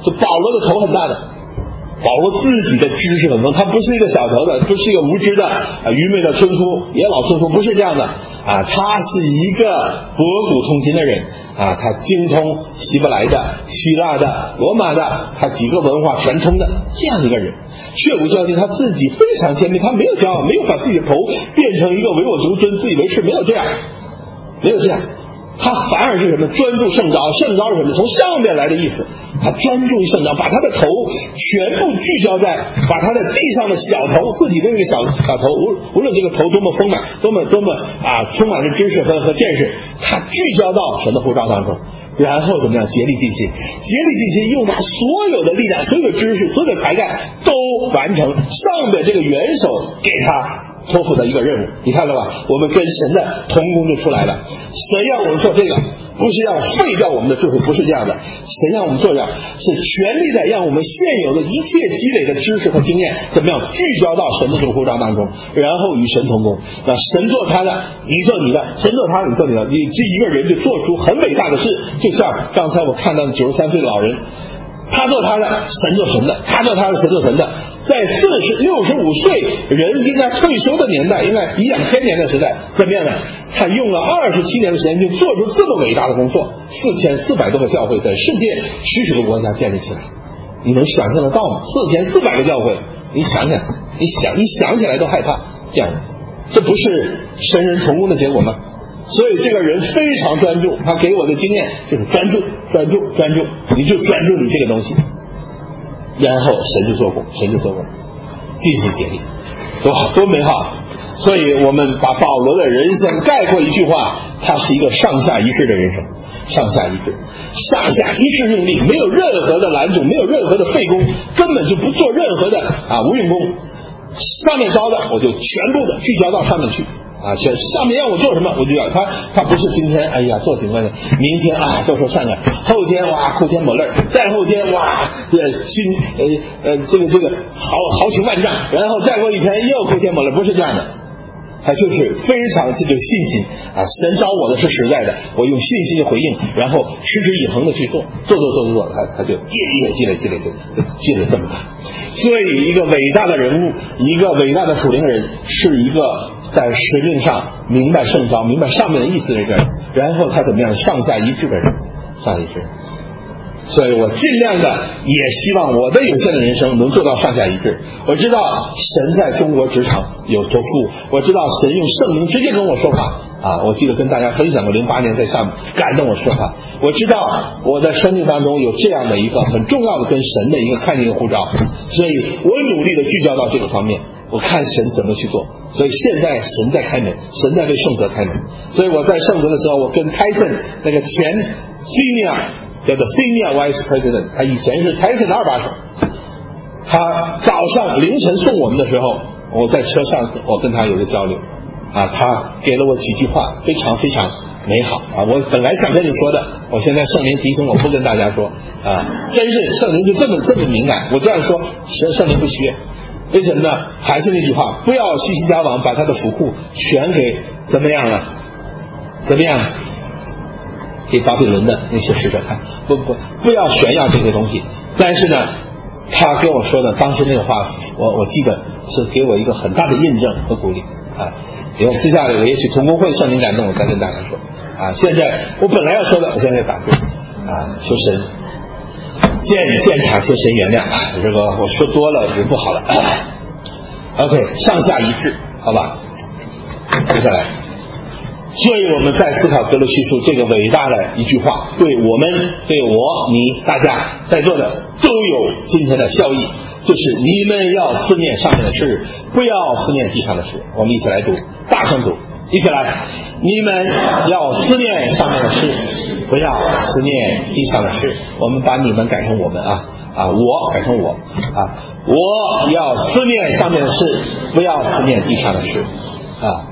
这保罗的头很大的，保罗自己的知识很丰，他不是一个小头的，不是一个无知的、啊、愚昧的村夫、野老村夫，不是这样的啊，他是一个博古通今的人啊，他精通希伯来的、希腊的、罗马的，他几个文化全通的这样一个人，血无交集，他自己非常谦卑，他没有骄傲，没有把自己的头变成一个唯我独尊、自以为是，没有这样，没有这样。他反而是什么？专注圣召，圣召是什么？从上面来的意思。他专注于圣召，把他的头全部聚焦在，把他的地上的小头，自己的那个小小头，无无论这个头多么丰满，多么多么啊，充满着知识和和见识，他聚焦到神的呼召当中，然后怎么样？竭力尽心，竭力尽心，用他所有的力量、所有的知识、所有的才干，都完成上面这个元首给他托付的一个任务。你看到吧？我们跟神的同工就出来了。神让我们做这个，不是要废掉我们的智慧，不是这样的。神让我们做这样，是全力的让我们现有的一切积累的知识和经验，怎么样聚焦到神的这个呼召当中，然后与神同工。那神做他的，你做你的；神做他的，你做你的。你这一个人就做出很伟大的事，就像刚才我看到的九十三岁的老人。他做他的，神做神的；他做他的，神做神的。在四十六十五岁人应该退休的年代，应该颐养天年的时代，怎么样呢？他用了二十七年的时间，就做出这么伟大的工作，四千四百多个教会在世界许许多国家建立起来，你能想象得到吗？四千四百个教会，你想想，你想，你想起来都害怕，这样，这不是神人同工的结果吗？所以这个人非常专注，他给我的经验就是专注专注专注，你就专注你这个东西，然后神就做工，神就做工，尽心竭力，多好多美好。所以我们把保罗的人生概括一句话，他是一个上下一致的人生，上下一致，上下一致用力，没有任何的拦阻，没有任何的费工，根本就不做任何的啊无用功。上面招的我就全部的聚焦到上面去啊，全上面让我做什么我就要他，他不是今天哎呀做挺快的，明天啊做说善感，后天哇哭天抹泪，再后天哇这心呃呃这个这个豪豪情万丈，然后再过一天又哭天抹泪，不是这样的。他就是非常这个信心啊，神招我的是实在的，我用信心的回应，然后持之以恒的去做，做做做做做，他他就积累积累积累积累积累这么大。所以一个伟大的人物，一个伟大的属灵的人，是一个在使命上明白圣召、明白上面的意思的人，然后他怎么样上下一致的人，上下一致。所以我尽量的也希望我的有限的人生能做到上下一致。我知道神在中国职场有托付，我知道神用圣灵直接跟我说话啊！我记得跟大家分享过零八年在下面感动我说话。我知道我在生命当中有这样的一个很重要的跟神的一个看见的呼召，所以我努力的聚焦到这个方面，我看神怎么去做。所以现在神在开门，神在为圣泽开门。所以我在圣泽的时候，我跟 Tyson 那个前 Senior叫做 Senior Vice President， 他以前是 Tyson 的二把手。他早上凌晨送我们的时候，我在车上我跟他有个交流啊，他给了我几句话，非常非常美好啊！我本来想跟你说的，我现在圣灵提醒我不跟大家说啊，真是圣灵就这么这么敏感，我这样说圣圣灵不喜悦，为什么呢？还是那句话，不要虚心交往，把他的府库全给怎么样了？怎么样？给巴比伦的那些使者看，不不不要炫耀这些东西。但是呢，他跟我说的当时那个话，我我记得是给我一个很大的印证和鼓励啊。因为私下里我也许同工会圣灵感动，我再跟大家说啊。现在我本来要说的，我现在打住啊，求神见见场，求神原谅啊。这个我说多了也不好了。啊、OK， 上下一致，好吧？接下来。所以我们在思考格罗西书这个伟大的一句话，对我们、对我、你、大家在座的都有今天的效益，就是你们要思念上面的事，不要思念地上的事。我们一起来读，大声读，一起来，你们要思念上面的事，不要思念地上的事。我们把你们改成我们啊啊，我改成我啊，我要思念上面的事，不要思念地上的事啊。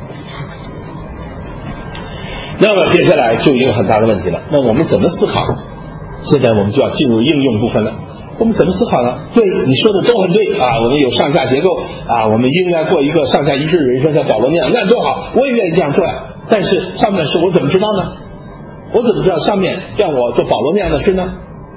那么接下来就有一个很大的问题了，那我们怎么思考？现在我们就要进入应用部分了。我们怎么思考呢？对，你说的都很对啊，我们有上下结构啊，我们应该过一个上下一致的人生，像保罗那样，那多好，我也愿意这样做呀。但是上面的事我怎么知道呢？我怎么知道上面让我做保罗那样的事呢？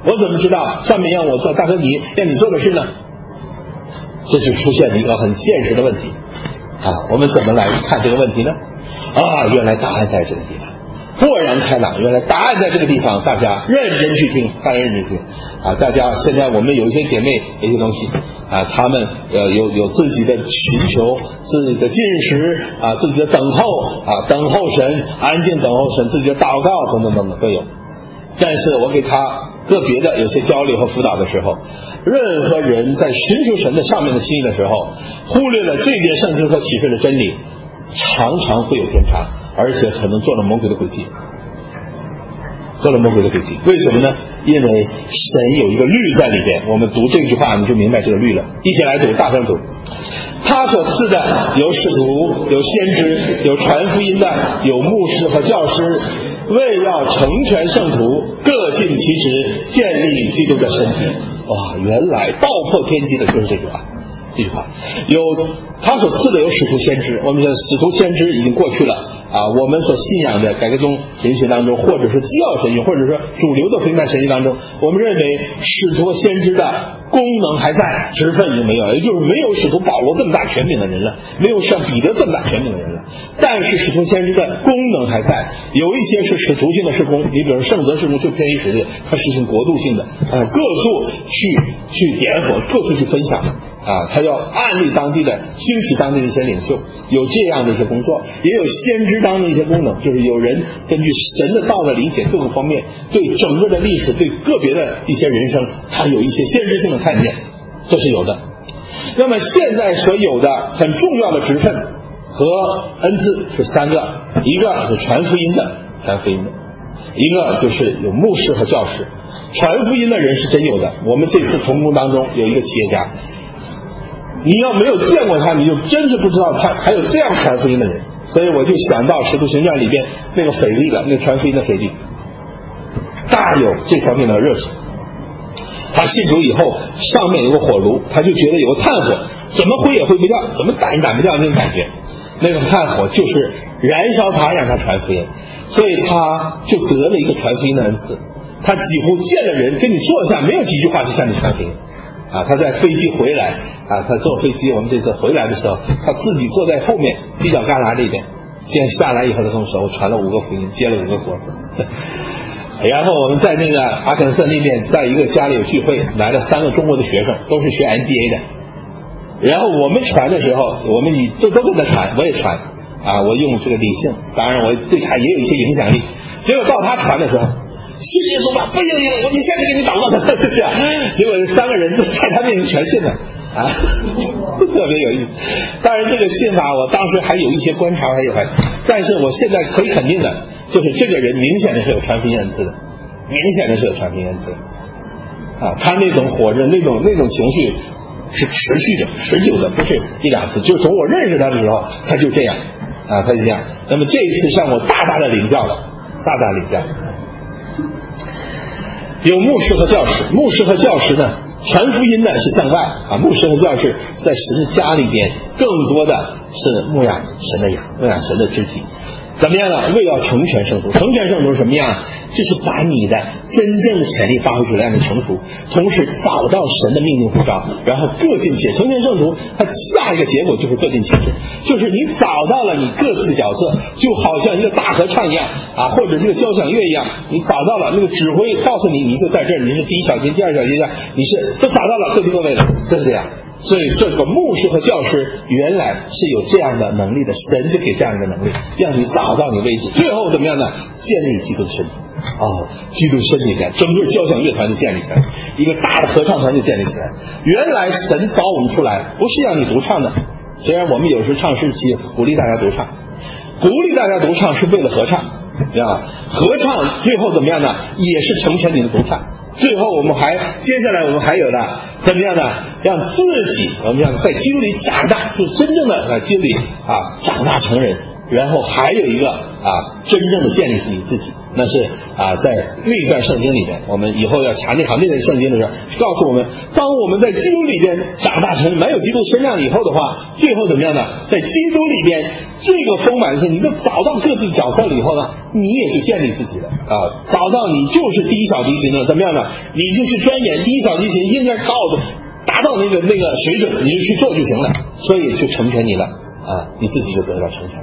我怎么知道上面让我做大哥你让你做的事呢？这就出现了一个很现实的问题啊！我们怎么来看这个问题呢？啊，原来答案在这个地方，豁然开朗，原来答案在这个地方，大家认真去听，大家认真去听啊！大家现在我们有一些姐妹有一些东西啊，他们呃有有自己的寻求，自己的进食啊，自己的等候啊，等候神，安静等候神，自己的祷告等等等等都有。但是我给他个别的有些交流和辅导的时候，任何人在寻求神的上面的心意的时候，忽略了这节圣经所启示的真理，常常会有偏差，而且可能做了魔鬼的诡计，做了魔鬼的诡计。为什么呢？因为神有一个律在里边。我们读这句话你就明白这个律了。一起来读，大声读。他所赐的有使徒，有先知，有传福音的，有牧师和教师，为要成全圣徒，各尽其职，建立基督的身体。哇，原来爆破天机的就是这句话。这句话有他所赐的有使徒先知，我们的使徒先知已经过去了啊。我们所信仰的改革宗神学当中，或者是基要神学，或者说主流的福音派神学当中，我们认为使徒先知的功能还在，职分已经没有，也就是没有使徒保罗这么大权柄的人了，没有像彼得这么大权柄的人了。但是使徒先知的功能还在，有一些是使徒性的事工，你比如圣责事工就偏于使徒，它实行国度性的，呃，各处去去点火，各处去分享的。啊，他要案例当地的，兴起当地的一些领袖，有这样的一些工作，也有先知当中的一些功能，就是有人根据神的道的理解各个方面，对整个的历史，对个别的一些人生，他有一些先知性的看见，这是有的。那么现在所有的很重要的职分和恩赐是三个，一个是传福音的，传福音的，一个就是有牧师和教师。传福音的人是真有的，我们这次同工当中有一个企业家。你要没有见过他，你就真是不知道他还有这样传福音的人。所以我就想到使徒行传里边那个腓力了，那个传福音的腓力，大有这方面的热情。他信主以后，上面有个火炉，他就觉得有个炭火，怎么挥也挥不掉，怎么打也打不掉那种感觉。那个炭火就是燃烧他，让他传福音，所以他就得了一个传福音的恩赐。他几乎见了人跟你坐下，没有几句话就向你传福音。啊，他在飞机回来啊，他坐飞机，我们这次回来的时候，他自己坐在后面犄角旮旯里边，现在下来以后，他跟我说，我传了五个福音，接了五个果子。然后我们在那个阿肯色那边，在一个家里有聚会，来了三个中国的学生，都是学 M B A 的。然后我们传的时候，我们以都都跟他传，我也传啊，我用这个理性，当然我对他也有一些影响力。结果到他传的时候，信耶稣吧，不行行，我你现在给你祷告的，这样。结果三个人就在他面前全信了啊，特别有意思。当然这个信法，我当时还有一些观察，还有还，但是我现在可以肯定的，就是这个人明显的是有传福音恩赐的，明显的是有传福音恩赐的啊，他那种火热，那种那种情绪是持续的、持久的，不是一两次。就从我认识他的时候，他就这样啊，他就这样。那么这一次向我大大的领教了，大大领教。有牧师和教师，牧师和教师呢，传福音呢是向外啊，牧师和教师在神的家里边，更多的是牧养神的羊，牧养神的肢体。怎么样呢？为要成全圣徒，成全圣徒什么样？就是把你的真正的潜力发挥出来，让你成熟，同时找到神的命令呼召，然后各尽其职。成全圣徒，它下一个结果就是各尽其职，就是你找到了你各自的角色，就好像一个大合唱一样啊，或者这个交响乐一样，你找到了那个指挥告诉你，你就在这儿，你是第一小节、第二小节上，你是都找到了，各就各位了，就是这样。所以这个牧师和教师原来是有这样的能力的，神就给这样一个能力，让你找到你位置，最后怎么样呢？建立基督身体。哦，基督身体起来，整个交响乐团就建立起来，一个大的合唱团就建立起来。原来神找我们出来不是让你独唱的，虽然我们有时唱诗期鼓励大家独唱，鼓励大家独唱是为了合唱，知道吧？合唱最后怎么样呢？也是成全你的独唱。最后我们还接下来我们还有的怎么样呢？让自己我们让在基督里长大，就真正的在基督里啊长大成人，然后还有一个啊真正的建立自己自己那是啊，在那一段圣经里面，我们以后要查那好那段圣经的时候，告诉我们，当我们在基督里边长大成没有基督身量以后的话，最后怎么样呢？在基督里边这个丰满性，你都找到各自角色了以后呢，你也就建立自己了啊，找到你就是第一小提琴了，怎么样呢？你就去钻研第一小提琴应该高的达到那个那个水准，你就去做就行了，所以就成全你了啊，你自己就得到成全。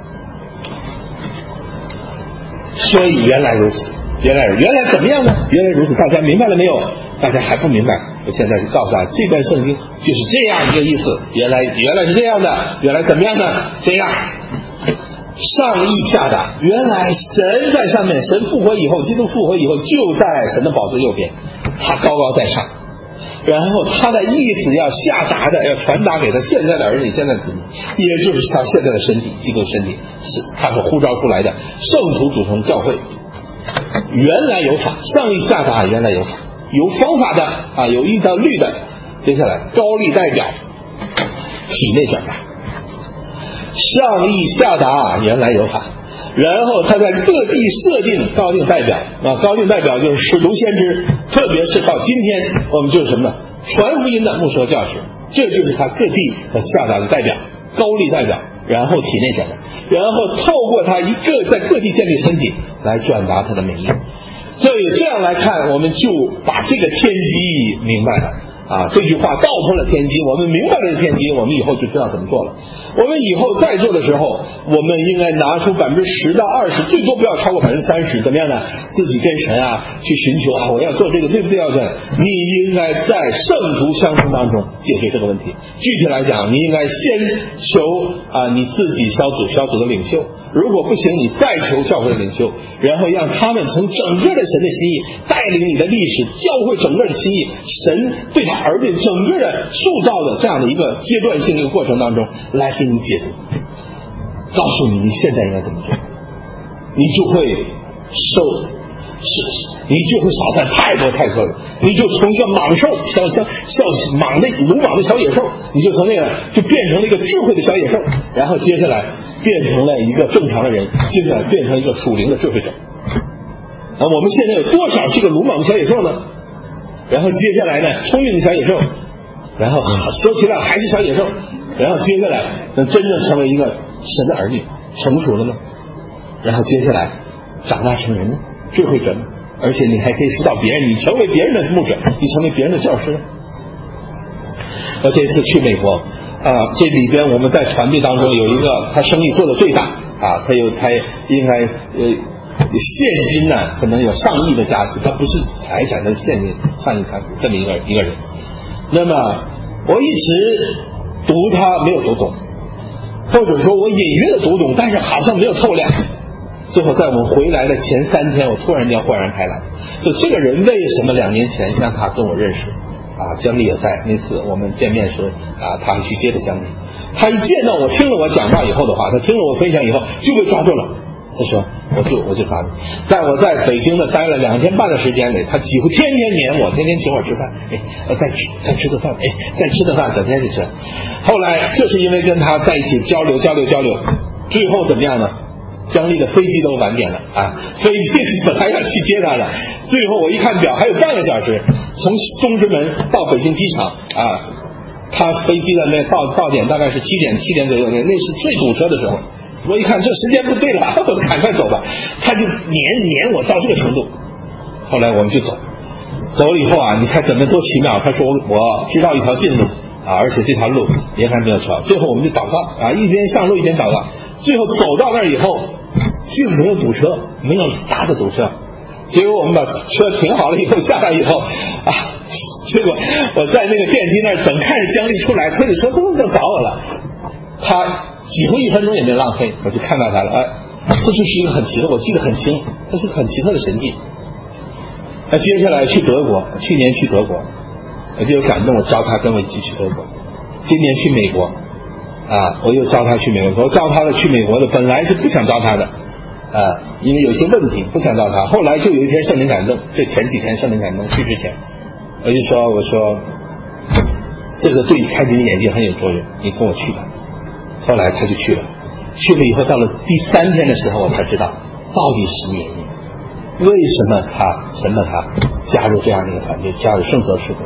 所以原来如此，原来原来怎么样呢？原来如此，大家明白了没有？大家还不明白，我现在就告诉大家，这段圣经就是这样一个意思。原来原来是这样的，原来怎么样呢？这样，上意下达。原来神在上面，神复活以后，基督复活以后，就在神的宝座右边，他高高在上。然后他的意思要下达的，要传达给他现在的儿女、现在的子女，也就是他现在的身体，基督身体是他所呼召出来的圣徒组成教会。原来有法，上意下达，原来有法，有方法的啊，有一道律的。接下来高利代表，体内转达，上意下达，原来有法。然后他在各地设定高定代表啊，高定代表就是使徒先知，特别是到今天我们就是什么呢？传福音的牧师和教师，这就是他各地的下达的代表，高利代表，然后体内转达，然后透过他一个在各地建立身体来转达他的美意。所以这样来看，我们就把这个天机明白了啊，这句话道破了天机，我们明白了天机，我们以后就知道怎么做了。我们以后再做的时候，我们应该拿出百分之十到二十，最多不要超过百分之三十，怎么样呢？自己跟神啊去寻求啊，我要做这个对不对？要这，你应该在圣徒相通当中解决这个问题。具体来讲，你应该先求啊你自己小组小组的领袖，如果不行，你再求教会的领袖，然后让他们从整个的神的心意带领你的历史，教会整个的心意，神对他儿女整个的塑造的这样的一个阶段性的一个过程当中来给你解读，告诉你你现在应该怎么做，你就会受是，你就会少犯太多太多了，你就从一个莽兽小小小莽的鲁莽的小野兽，你就从那个就变成了一个智慧的小野兽，然后接下来变成了一个正常的人，接下来变成一个属灵的智慧者。啊，我们现在有多少是个鲁莽的小野兽呢？然后接下来呢，聪明的小野兽，然后说起来还是小野兽，然后接下来能真正成为一个神的儿女，成熟了呢，然后接下来长大成人呢，智慧者呢，而且你还可以指导别人，你成为别人的牧者，你成为别人的教师。我这次去美国啊，这里边我们在团队当中有一个他生意做的最大啊，他有他应该呃现金呢可能有上亿的价值，他不是财产，他是现金上亿价值这么一个一个人。那么我一直读他没有读懂，或者说我隐约的读懂，但是好像没有透亮。最后在我们回来的前三天，我突然间豁然开朗，就这个人为什么两年前让他跟我认识啊？江丽也在那次我们见面时啊，他还去接着江丽。他一见到我，听了我讲话以后的话，他听了我分享以后就被抓住了。他说我就我就抓住，但我在北京的待了两天半的时间里，他几乎天天黏我，天天请我吃饭，哎，再吃再吃顿饭，哎，再吃顿饭，整天去吃。后来就是因为跟他在一起交流交流交流，最后怎么样呢？江丽的飞机都晚点了啊，飞机本来要去接他了，最后我一看表还有半个小时，从东直门到北京机场啊，他飞机的那到到点大概是七点七点左右，那是最堵车的时候。我一看这时间不对了，我就赶快走吧。他就黏黏我到这个程度。后来我们就走，走了以后啊，你猜怎么多奇妙？他说我我知道一条近路啊，而且这条路沿海没有车。最后我们就祷告啊，一边上路一边祷告。最后走到那儿以后，竟没有堵车，没有大的堵车。结果我们把车停好了以后，下来以后啊，结果我在那个电梯那儿整看着江丽出来，推着车咚就找我了。他几乎一分钟也没浪费，我就看到他了。哎，这就是一个很奇特，我记得很清，这是很奇特的神迹。那接下来去德国，去年去德国，我就有感动，我招他跟我一起去德国。今年去美国，啊，我又招他去美国。我招他的去美国的，本来是不想招他的，啊，因为有些问题不想招他。后来就有一天圣灵感动，这前几天圣灵感动去之前，我就说我说这个对你开你的眼睛很有作用，你跟我去吧。后来他就去了，去了以后到了第三天的时候，我才知道到底是什么原因。 为什么他神把他加入这样的一个团队，加入圣泽使徒？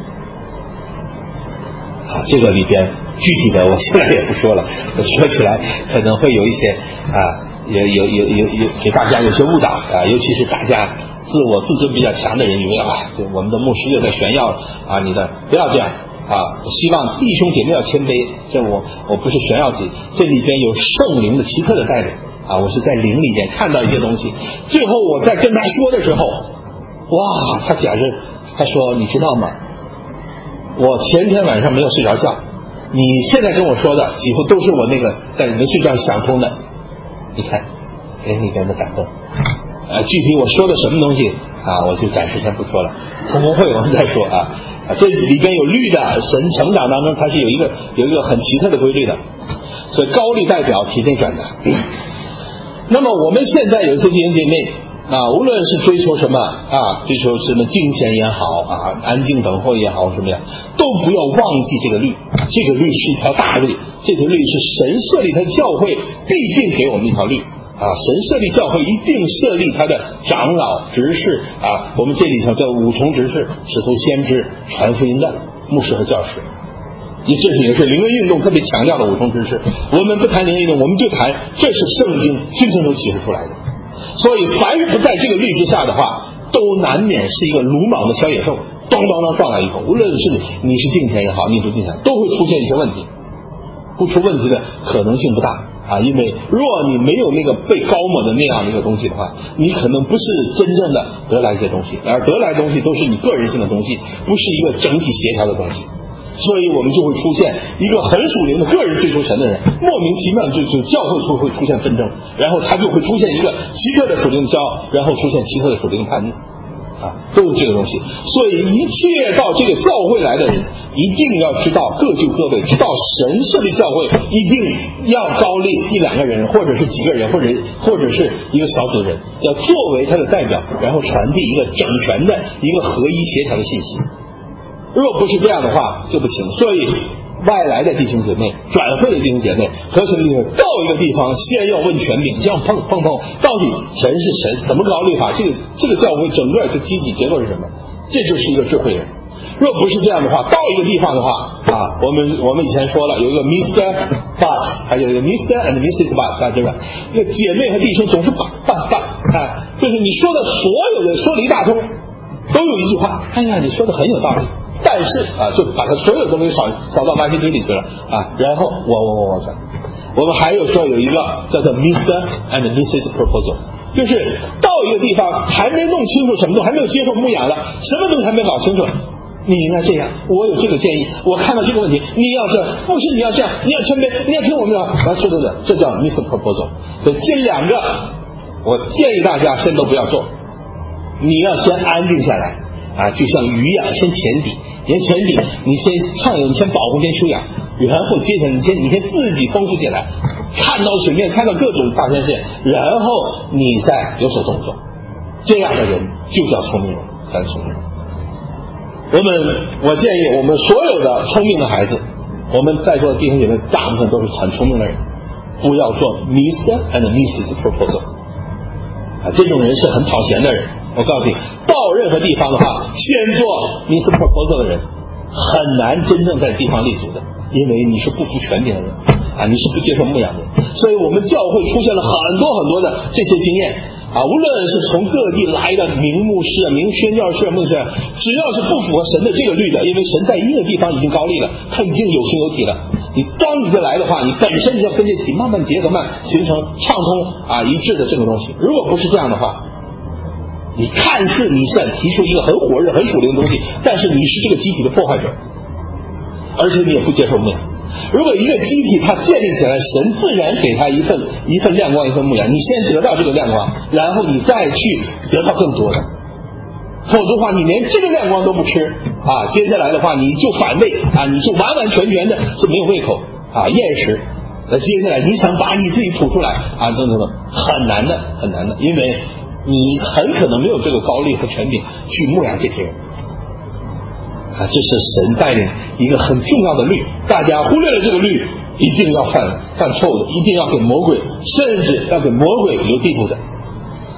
啊，这个里边具体的我现在也不说了，说起来可能会有一些啊，有有有有有给大家有些误导啊，尤其是大家自我自尊比较强的人，以为啊，这我们的牧师又在炫耀啊，你的不要这样啊，希望弟兄姐妹要谦卑，这我我不是炫耀自己，这里边有圣灵的奇特的带领啊，我是在灵里边看到一些东西，最后我在跟他说的时候，哇，他假着他说你知道吗？我前天晚上没有睡着觉，你现在跟我说的几乎都是我那个在没睡觉想通的。你看灵里边的感动呃，具体我说的什么东西啊，我就暂时先不说了，同工会我们再说啊。啊，这里边有律的，神成长当中它是有一个有一个很奇特的规律的，所以高利代表体内转达。那么我们现在有一些弟兄姐妹啊，无论是追求什么啊，追求什么金钱也好啊，安静等候也好，什么呀，都不要忘记这个律。这个律是一条大律，这条律是神设立他教会必定给我们一条律啊。神设立教会一定设立他的长老、执事啊，我们这里头叫五重执事，使徒、先知、传福音的牧师和教师。也这是也是灵恩运动特别强调的五重执事。我们不谈灵恩运动，我们就谈这是圣经新生中启示出来的。所以凡是不在这个律之下的话，都难免是一个鲁莽的小野兽，咚咚咚撞来一口。无论是你是敬虔也好，你不敬虔，都会出现一些问题。不出问题的可能性不大啊，因为若你没有那个被高抹的那样的一个东西的话，你可能不是真正的得来一些东西，而得来的东西都是你个人性的东西，不是一个整体协调的东西。所以我们就会出现一个很属灵的个人追求神的人，莫名其妙就就教会就会出现纷争，然后他就会出现一个奇特的属灵的骄傲，然后出现奇特的属灵的叛逆啊，都是这个东西。所以一切到这个教会来的人，一定要知道各就各位，知道神设立教会一定要高立一两个人，或者是几个人，或者或者是一个小组人，要作为他的代表，然后传递一个整全的一个合一协调的信息。若不是这样的话就不行。所以外来的弟兄姐妹，转会的弟兄姐妹，和什么地方到一个地方，先要问权柄，先要碰碰碰，到底神是神，怎么个律法？这个这个教会整个的基体结构是什么？这就是一个智慧人。若不是这样的话，到一个地方的话啊，我们我们以前说了，有一个 Mister But， 还有一个 Mister and Missus But 啊，对吧？那个姐妹和弟兄总是 But But But 啊，就是你说的所有的说了一大通，都有一句话，哎呀，你说的很有道理。但是啊，就把他所有东西扫扫到垃圾堆里去了啊。然后我我我我我们还有说有一个叫做 Mister and Missus Proposal， 就是到一个地方还没弄清楚什么东西，还没有接受牧养了，什么东西还没搞清楚，你应该这样，我有这个建议，我看到这个问题，你要这牧师你要这样，你要谦卑，你要听我们的啊，是的，这叫 Mister Proposal。所以这两个我建议大家先都不要做，你要先安静下来啊，就像鱼一样，先前底。先前底，你先畅游，你先保护，先修养，然后接着你先你先自己丰富起来，看到水面，看到各种大天线，然后你再有所动作。这样的人就叫聪明人，很聪明人。我们我建议我们所有的聪明的孩子，我们在座的弟兄姐妹大部分都是很聪明的人，不要做 Mister and Missus Proposal 啊，这种人是很讨嫌的人。我告诉你，到任何地方的话，先做 Mister Proposal 的人很难真正在地方立足的，因为你是不服权柄的人啊，你是不接受牧养的人。所以我们教会出现了很多很多的这些经验啊，无论是从各地来的名牧师啊、名宣教士、牧师，只要是不符合神的这个律的，因为神在一个地方已经高立了，他已经有形有体了。你刚一个来的话，你本身你要跟这体慢慢结合，慢形成畅通啊一致的这个东西。如果不是这样的话，你看似你想提出一个很火热、很属灵的东西，但是你是这个集体的破坏者，而且你也不接受牧养。如果一个集体它建立起来，神自然给他一份一份亮光，一份牧养，你先得到这个亮光，然后你再去得到更多的。否则的话，你连这个亮光都不吃啊，接下来的话你就反胃啊，你就完完全全的是没有胃口啊，厌食。那接下来你想把你自己吐出来啊，等等等，很难的，很难的，因为你很可能没有这个高力和权柄去牧养这批人啊，这是神带领一个很重要的律，大家忽略了这个律，一定要犯犯错误的，一定要给魔鬼，甚至要给魔鬼留地步的。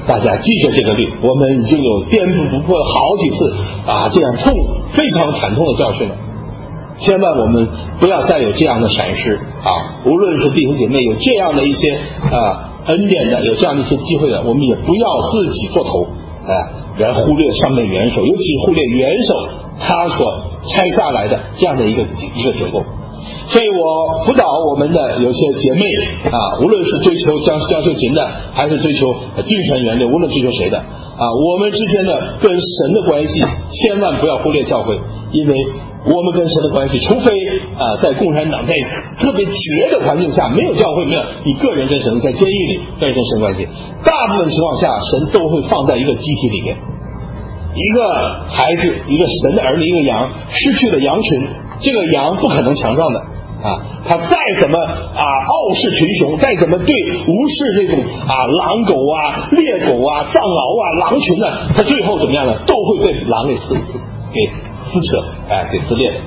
大家记着这个律，我们已经有颠扑不破好几次啊这样痛非常惨痛的教训了。千万我们不要再有这样的闪失啊！无论是弟兄姐妹有这样的一些啊恩典的，有这样的一些机会的，我们也不要自己做头啊，然后忽略上面元首，尤其是忽略元首他所拆下来的这样的一个一个结构。所以我辅导我们的有些姐妹啊，无论是追求江江秀琴的，还是追求精神原理，无论追求谁的啊，我们之间的跟神的关系，千万不要忽略教会，因为我们跟神的关系，除非啊在共产党在特别绝的环境下，没有教会，没有你个人跟神在监狱里个人跟神关系，大部分情况下神都会放在一个集体里面。一个孩子，一个神的儿女，一个羊失去了羊群，这个羊不可能强壮的啊，他再怎么啊傲视群雄，再怎么对无视这种啊狼狗啊猎狗啊藏獒啊狼群呢，他最后怎么样呢？都会被狼给撕给撕扯，哎，给撕裂的。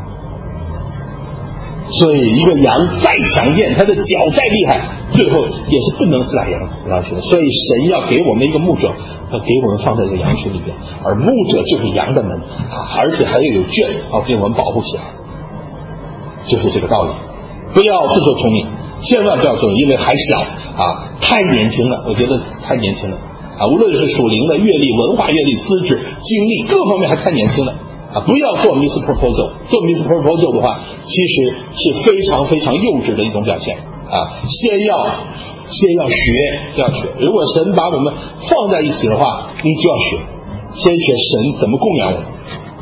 所以一个羊再强健，它的脚再厉害，最后也是不能撕拉羊羊群的。所以神要给我们一个牧者，要给我们放在这个羊群里边，而牧者就是羊的门啊，而且还要有圈要给我们保护起来，就是这个道理。不要自作聪明，千万不要做，因为还小啊，太年轻了，我觉得太年轻了啊，无论是属灵的阅历、文化阅历、资质、经历各方面还太年轻了。啊，不要做 miss proposal， 做 miss proposal 的话，其实是非常非常幼稚的一种表现啊。先要先要学，要学。如果神把我们放在一起的话，你就要学，先学神怎么供养我们，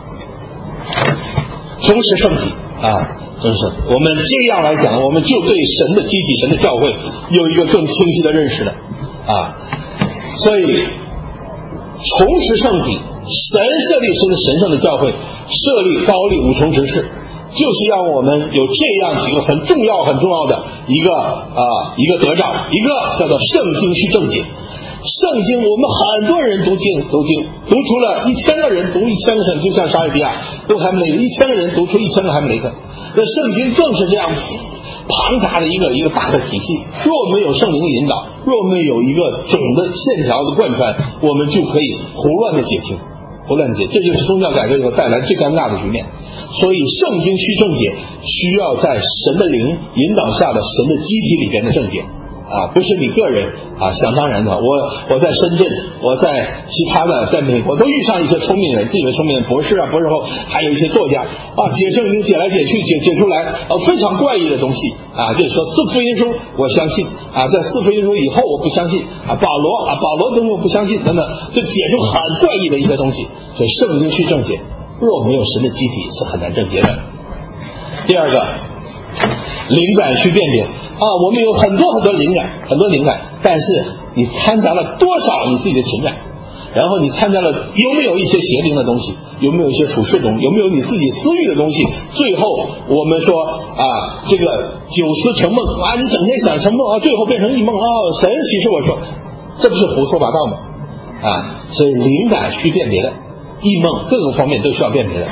重拾圣体啊，重拾。我们这样来讲，我们就对神的集体、神的教会有一个更清晰的认识了啊。所以重拾圣体。神设立是神圣的教会，设立高立五重执事，就是要我们有这样几个很重要很重要的一个啊一个得着，一个叫做圣经须正解。圣经我们很多人读经读经读出了一千个人读一千个神，就像莎士比亚读海姆雷特，一千个人读出一千个海姆雷特。那圣经更是这样庞大的一个一个大的体系，若没有圣灵的引导，若没有一个总的线条的贯穿，我们就可以胡乱的解经，胡乱解，这就是宗教改革以后带来最尴尬的局面。所以圣经须正解，需要在神的灵引导下的神的机体里边的正解啊，不是你个人啊想当然的。我我在深圳，我在其他的，在美国都遇上一些聪明人，自己的聪明人，博士啊，博士后，还有一些作家啊，解圣经解来解去，解解出来啊非常怪异的东西啊，就是说四福音书我相信啊，在四福音书以后我不相信啊，保罗啊保罗等我不相信等等，就解出很怪异的一些东西。所以圣经须正解，若没有神的机体是很难正解的。第二个，灵感须辨别啊，我们有很多很多灵感，很多灵感，但是你掺杂了多少你自己的情感，然后你掺杂了有没有一些邪灵的东西，有没有一些属世的东西，有没有你自己私欲的东西，最后我们说啊，这个九思成梦啊，你整天想成梦啊，最后变成异梦啊，神启示我说，这不是胡说八道吗？啊，所以灵感须辨别的，异梦各个方面都需要辨别的。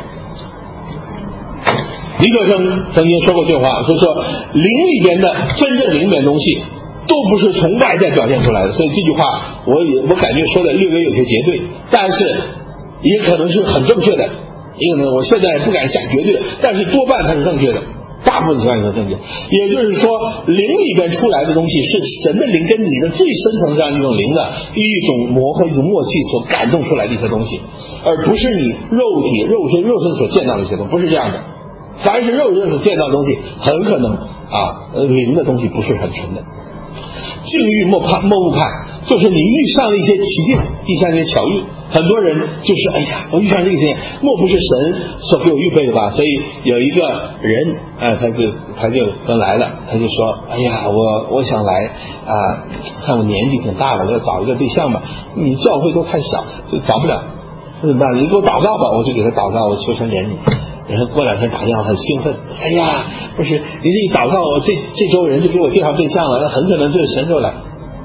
李可生曾经说过这话，就说灵里边的真正灵里面的东西都不是从外在表现出来的，所以这句话我也我感觉说的略微有些绝对，但是也可能是很正确的，也可能我现在不敢下绝对的，但是多半它是正确的，大部分情况下是正确。也就是说灵里边出来的东西是神的灵跟你的最深层这样一种灵的一种磨合一种默契所感动出来的一些东西，而不是你肉体肉身肉身所见到的一些东西，不是这样的。凡是肉身所见到的东西，很可能啊，灵的东西不是很纯的。境遇莫怕莫误判，就是你遇上了一些奇境，遇上一些巧遇，很多人就是哎呀，我遇上这个事情，莫不是神所给我预备的吧？所以有一个人，哎，他就他就跟来了，他就说，哎呀，我我想来啊，看我年纪挺大了，我要找一个对象吧，你教会都太小，就找不了，怎么办？你给我祷告吧，我就给他祷告，我求神怜悯。然后过两天打电话很兴奋，哎呀，不是你这一祷告，我这这周人就给我介绍对象了，那很可能就是神就来，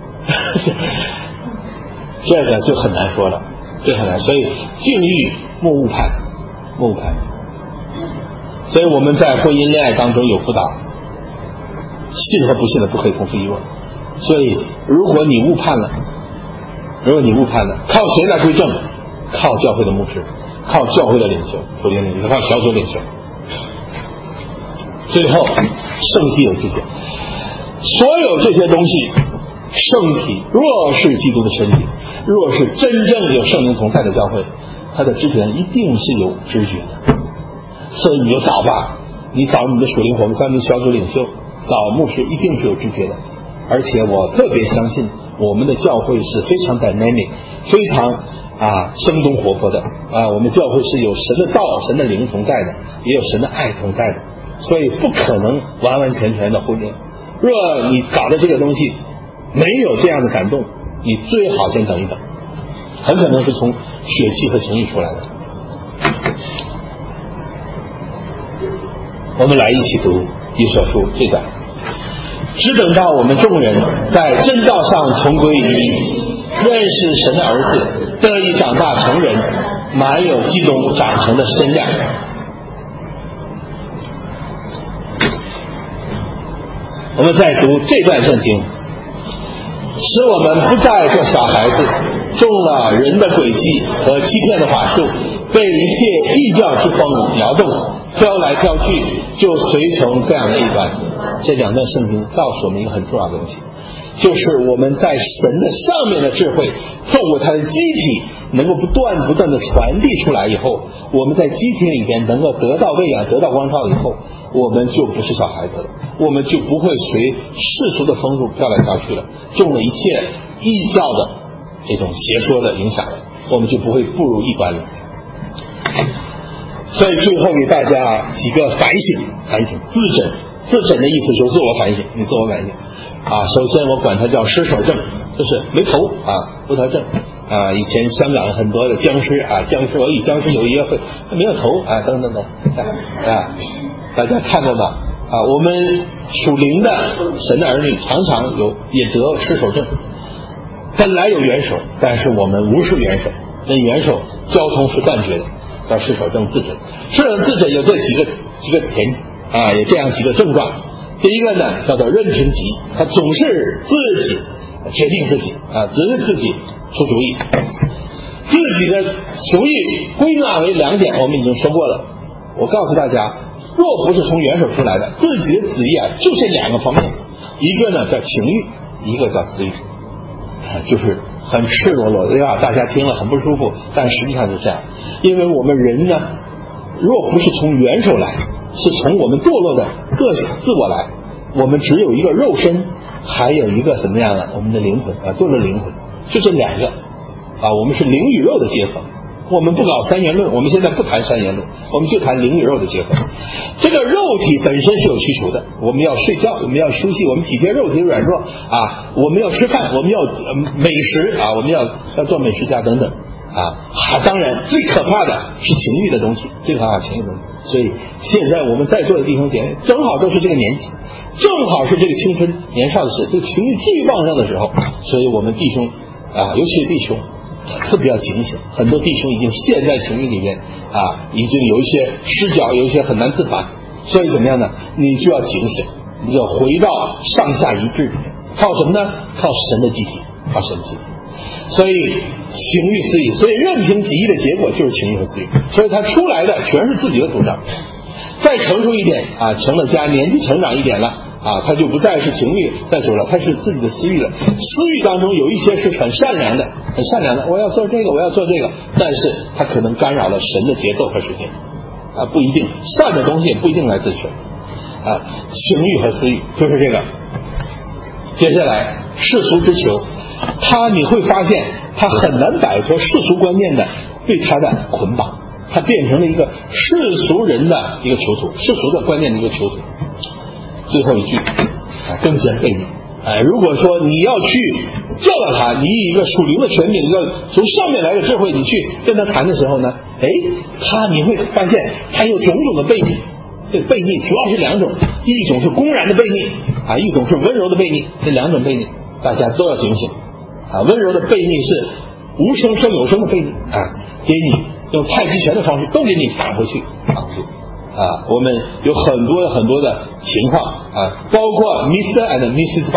这个就很难说了，这很难。所以境遇莫误判，莫误判。所以我们在婚姻恋爱当中有辅导，信和不信的不可以同父异母。所以如果你误判了， 如果你误判了，靠谁来归正？靠教会的牧师，靠教会的领袖，属灵领袖，靠小组领袖。最后，圣体有这些，所有这些东西，圣体若是基督的身体，若是真正有圣灵同在的教会，它的肢体上一定是有知觉的。所以你就找吧，你找你的属灵伙伴，找你小组领袖，找牧师，一定是有知觉的。而且我特别相信，我们的教会是非常 dynamic， 非常啊生动活泼的啊。我们教会是有神的道、神的灵同在的，也有神的爱同在的，所以不可能完完全全的忽略。若你找的这个东西没有这样的感动，你最好先等一等，很可能是从血气和情欲出来的。我们来一起读以弗所书这段，只等到我们众人在真道上同归于一，认识神的儿子，得以长大成人，满有基督长成的身量。我们再读这段圣经，使我们不再做小孩子，中了人的诡计和欺骗的法术，被一切异教之风摇动，飘来飘去，就随从各样的异端。这两段圣经告诉我们一个很重要的东西，就是我们在神的上面的智慧透过它的机体能够不断不断的传递出来以后，我们在机体里边能够得到喂养，得到光照以后，我们就不是小孩子了，我们就不会随世俗的风俗飘来飘去了，中了一切异教的这种邪说的影响了，我们就不会步入异端了。所以最后给大家几个反省，反省自诊，自诊的意思就是自我反省，你自我反省啊。首先我管它叫失手症，就是没头啊，不得症啊。以前香港很多的僵尸啊，僵尸我与僵尸有约会，没有头啊，等等等啊，大家看过吗？啊，我们属灵的神的儿女常常有也得失手症，本来有元首，但是我们无视元首，那元首交通是断绝的，叫失手症自诊。失手症自诊有这几个几个点啊，有这样几个症状。第一个呢叫做任凭己，他总是自己决定自己啊，只是自己出主意。自己的主意归纳为两点，我们已经说过了。我告诉大家，若不是从元首出来的，自己的旨意啊，就是两个方面，一个呢叫情欲，一个叫私欲，啊，就是很赤裸裸的呀，大家听了很不舒服，但实际上是这样。因为我们人呢，若不是从元首来，是从我们堕落的个性自我来，我们只有一个肉身，还有一个什么样的我们的灵魂啊，堕落灵魂，就这两个啊，我们是灵与肉的结合。我们不搞三元论，我们现在不谈三元论，我们就谈灵与肉的结合。这个肉体本身是有需求的，我们要睡觉，我们要休息，我们体贴肉体软弱啊，我们要吃饭，我们要、呃、美食啊，我们要要做美食家等等啊。当然最可怕的是情欲的东西，最可怕的情欲的东西。所以现在我们在座的弟兄姐妹正好都是这个年纪，正好是这个青春年少的时候，这个情欲最旺盛的时候，所以我们弟兄啊，尤其是弟兄特别要警醒，很多弟兄已经陷在情欲里面啊，已经有一些失脚，有一些很难自拔。所以怎么样呢？你就要警醒，你就要回到上下一致里面，靠什么呢？靠神的机体，靠神的机体。所以情欲私欲，所以任凭己意的结果就是情欲和私欲，所以他出来的全是自己的主张。再成熟一点啊，成了家，年纪成长一点了啊，他就不再是情欲在主了，他是自己的私欲了。私欲当中有一些是很善良的，很善良的，我要做这个，我要做这个，但是他可能干扰了神的节奏和时间啊，不一定善的东西也不一定来自神啊。情欲和私欲就是这个。接下来世俗之求，他你会发现他很难摆脱世俗观念的对他的捆绑，他变成了一个世俗人的一个囚徒，世俗的观念的一个囚徒。最后一句啊，更显悖逆。哎，如果说你要去教导他，你以一个属灵的权柄，要从上面来的智慧，你去跟他谈的时候呢，哎，他你会发现他有种种的悖逆。这悖逆主要是两种，一种是公然的悖逆啊，一种是温柔的悖逆。这两种悖逆大家都要警醒啊。温柔的悖逆是无声胜有声的悖逆啊，给你用太极拳的方式都给你打回去打回去啊。我们有很多很多的情况啊，包括 Mister and Missus Butt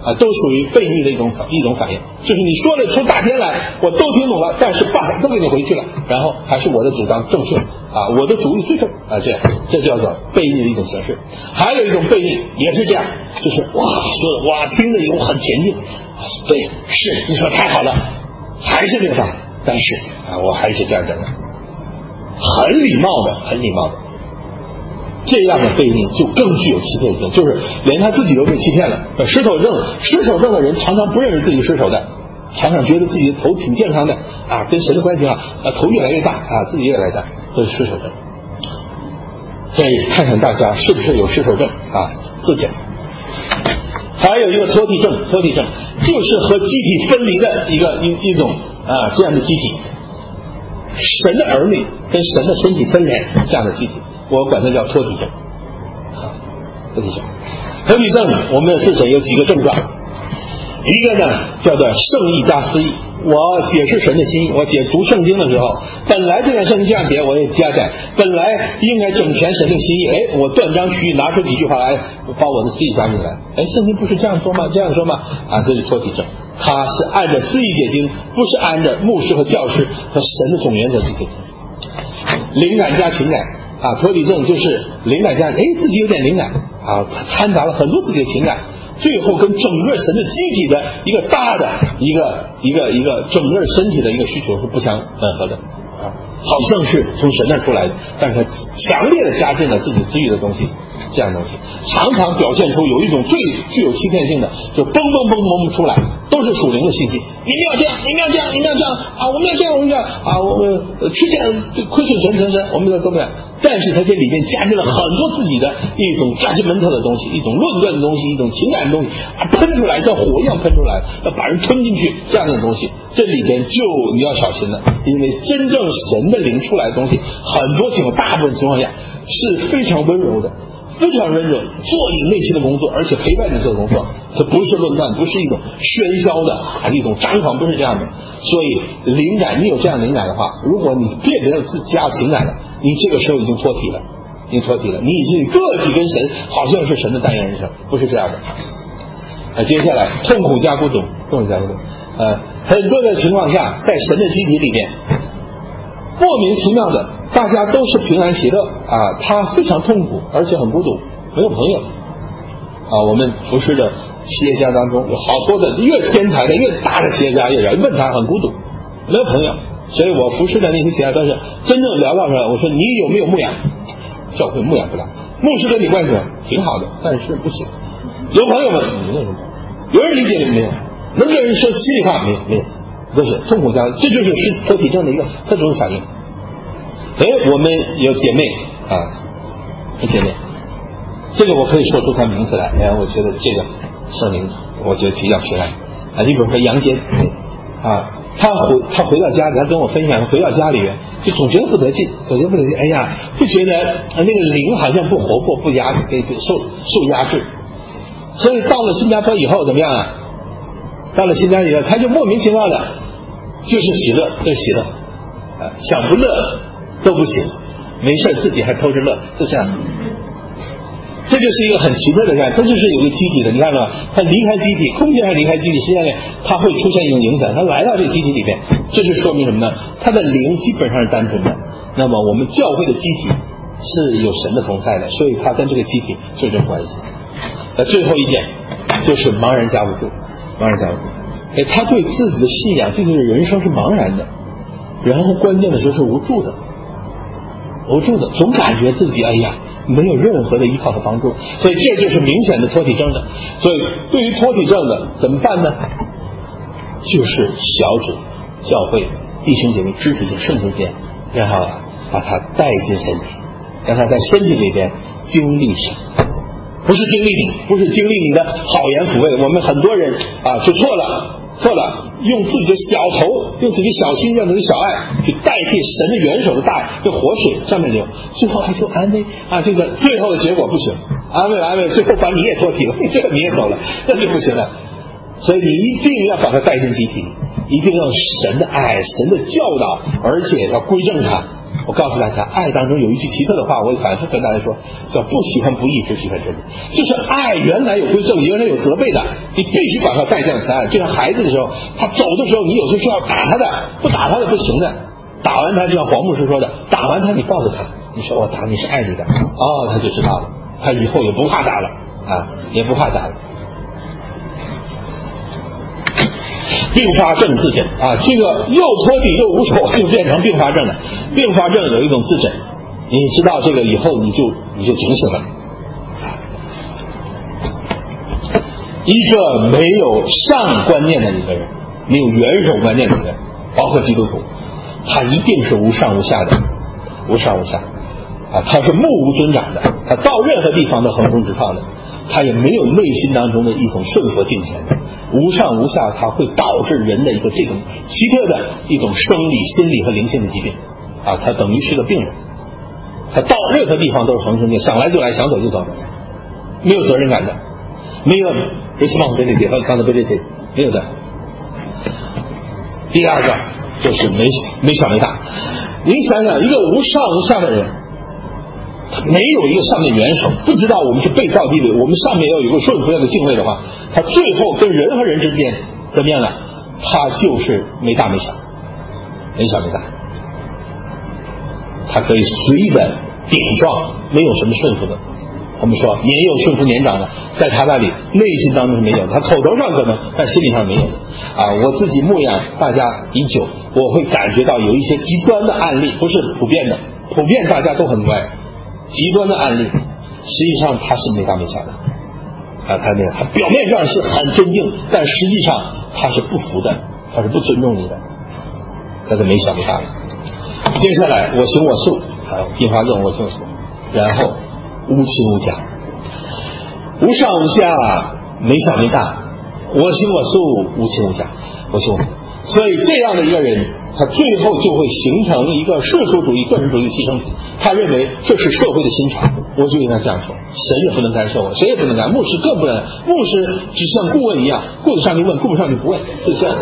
啊，都属于悖逆的一种一种反应，就是你说了出大天来，我都听懂了，但是爸都给你回去了，然后还是我的主张正确啊，我的主意最正啊，这样这叫做悖逆的一种形式。还有一种悖逆也是这样，就是哇说的哇听着以后很前进，对，是你说太好了，还是这个道理，但是啊我还是这样整的，很礼貌的，很礼貌的。这样的悖逆就更具有欺骗性，就是连他自己都被欺骗了。失手症，失手症的人常常不认为自己失手的，常常觉得自己的头挺健康的啊，跟神的关系啊，啊头越来越大啊，自己越来越大，这是失手症。所以看看大家是不是有失手症啊，自检。还有一个脱体症，脱体症就是和机体分离的一个一一种啊这样的机体，神的儿女跟神的身体分联这样的机体。我管它叫脱体症，脱体症。脱体症，我们的自诊有几个症状，一个呢叫做圣意加私意。我解释神的心意，我解读圣经的时候，本来这段圣经这样解，我也加改，本来应该整全神的心意，哎，我断章取义，拿出几句话来，把我的私意加进来。哎，圣经不是这样说吗？这样说吗？啊，这是脱体症，它是按照私意解经，不是按照牧师和教师和神的总原则去解经。灵感加情感。啊，脱体症就是灵感加，哎，自己有点灵感啊，掺杂了很多自己的情感，最后跟整个神的机体的一个大的一个一个一个整个身体的一个需求是不相吻合的啊，好像是从神那出来的，但是他强烈的加进了自己私欲的东西，这样的东西常常表现出有一种最具有欺骗性的，就嘣嘣嘣嘣嘣出来，都是属灵的信息，你们要这样，你们要这样，你们要这样啊，我们要这样，我们要啊，我们去见亏损神神神，我们的都不要。但是他这里面加进了很多自己的一种 judgmental 的东西，一种论断的东西，一种情感的东西啊，喷出来像火一样喷出来，要把人吞进去这样的东西，这里边就你要小心了，因为真正神的灵出来的东西，很多情况大部分情况下是非常温柔的，非常温柔，做你内心的工作，而且陪伴你做的工作，这不是论断，不是一种喧嚣的啊，一种张狂，不是这样的。所以灵感，你有这样的灵感的话，如果你变成自己加情感了，你这个时候已经脱体了，已经脱体了，你已经个体跟神好像是神的单元人生，不是这样的。啊，接下来痛苦加孤独，痛苦加孤独，呃，很多的情况下，在神的机体里面，莫名其妙的，大家都是平安喜乐啊，他非常痛苦，而且很孤独，没有朋友啊。我们服侍的企业家当中有好多的越天才的越大的企业家，有人问他很孤独，没有朋友。所以我服侍的那些企业家都是真正聊到说，我说你有没有牧养？教会牧养不了，牧师跟你关系挺好的，但是不行。有朋友们没有什么，有人理解你没有，能跟人说心里话没有没有，都是痛苦加，这就是是脱体症的一个特殊的反应。哎，我们有姐妹啊，有姐妹，这个我可以说出她名字来，哎，我觉得这个圣灵，我觉得比较平安啊。你比如说杨坚啊，他回他回到家里，他跟我分享，回到家里面就总觉得不得劲，总觉得不得劲，哎呀，就觉得那个灵好像不活泼，不压给受受压制。所以到了新加坡以后怎么样啊？到了新加坡以后，他就莫名其妙的，就是喜乐，就是喜乐啊，想不乐都不行，没事自己还偷着乐，就这样。这就是一个很奇特的现象，它就是有个机体的，你看到吗？它离开机体，空间上离开机体，实际上它会出现一种影响，它来到这个机体里面，这就说明什么呢？它的灵基本上是单纯的。那么我们教会的机体是有神的同在的，所以它跟这个机体是有这种关系。那最后一点就是茫然加无助，茫然加无助。哎，他对自己的信仰，对自己的人生是茫然的，然后关键的时候是无助的，无助的，总感觉自己哎呀没有任何的依靠和帮助，所以这就是明显的脱体症的。所以对于脱体症的怎么办呢？就是小组、教会、弟兄姐妹、肢体性、圣徒间，然后把他带进身体，让他在身体里边经历神。不是经历你，不是经历你的好言抚慰。我们很多人啊，就错了，错了，用自己的小头，用自己小心，用自己的小爱去代替神的元首的大爱，这活水上面流，最后还就安慰啊，这个最后的结果不行，安慰安慰，最后把你也脱体了，最后你也走了，那就不行了。所以你一定要把它带进集体，一定要神的爱、神的教导，而且要归正它， 我告诉大家，爱当中有一句奇特的话，我也反复跟大家说，叫不喜欢不义，只喜欢真理。就是爱原来有归正，原来有责备的，你必须把它带向慈爱。就像孩子的时候，他走的时候，你有时候是要打他的，不打他的不行的。打完他，就像黄牧师说的，打完他你抱着他，你说我打你是爱你的，哦，他就知道了，他以后也不怕打了啊，也不怕打了。并发症自诊啊，这个又托底又无手，就变成并发症了。并发症有一种自诊，你知道这个以后，你就你就警醒了。一个没有上观念的一个人，没有元首观念的一个人，包括基督徒，他一定是无上无下的，无上无下啊，他是目无尊长的，他到任何地方都横冲直撞的，他也没有内心当中的一种顺服敬虔的。无上无下，它会导致人的一个这种奇特的一种生理、心理和灵性的疾病啊，他等于是个病人，他到任何地方都是横冲直撞，想来就来，想走就走，没有责任感的，没有 responsibility 和 accountability 没有的。第二个就是没没小没大，你想想，一个无上无下的人，没有一个上面元首，不知道我们是被造地位，我们上面要有一个顺服，要有敬畏的话，他最后跟人和人之间怎么样呢？他就是没大没小，没小没大，他可以随意的顶撞，没有什么顺服的。我们说年幼顺服年长的，在他那里内心当中是没有的，他口头上可能，但心理上没有的啊。我自己牧养大家已久，我会感觉到有一些极端的案例，不是普遍的，普遍大家都很乖。极端的案例，实际上他是没大没小的啊，他没有，他表面上是很尊敬，但实际上他是不服的，他是不尊重你的，他是没小没大的。接下来我行我素，还有并发症我行我素，然后无亲无家，无上无下，没小没大，我行我素，无亲无家，我行我素。所以这样的一个人，他最后就会形成一个世俗主义、个人主义牺牲体。他认为这是社会的新潮，我就应该这样说，神也不能干涉我，谁也不能干，牧师更不能，牧师只像顾问一样，顾得上就问，顾不上就不问，是这样。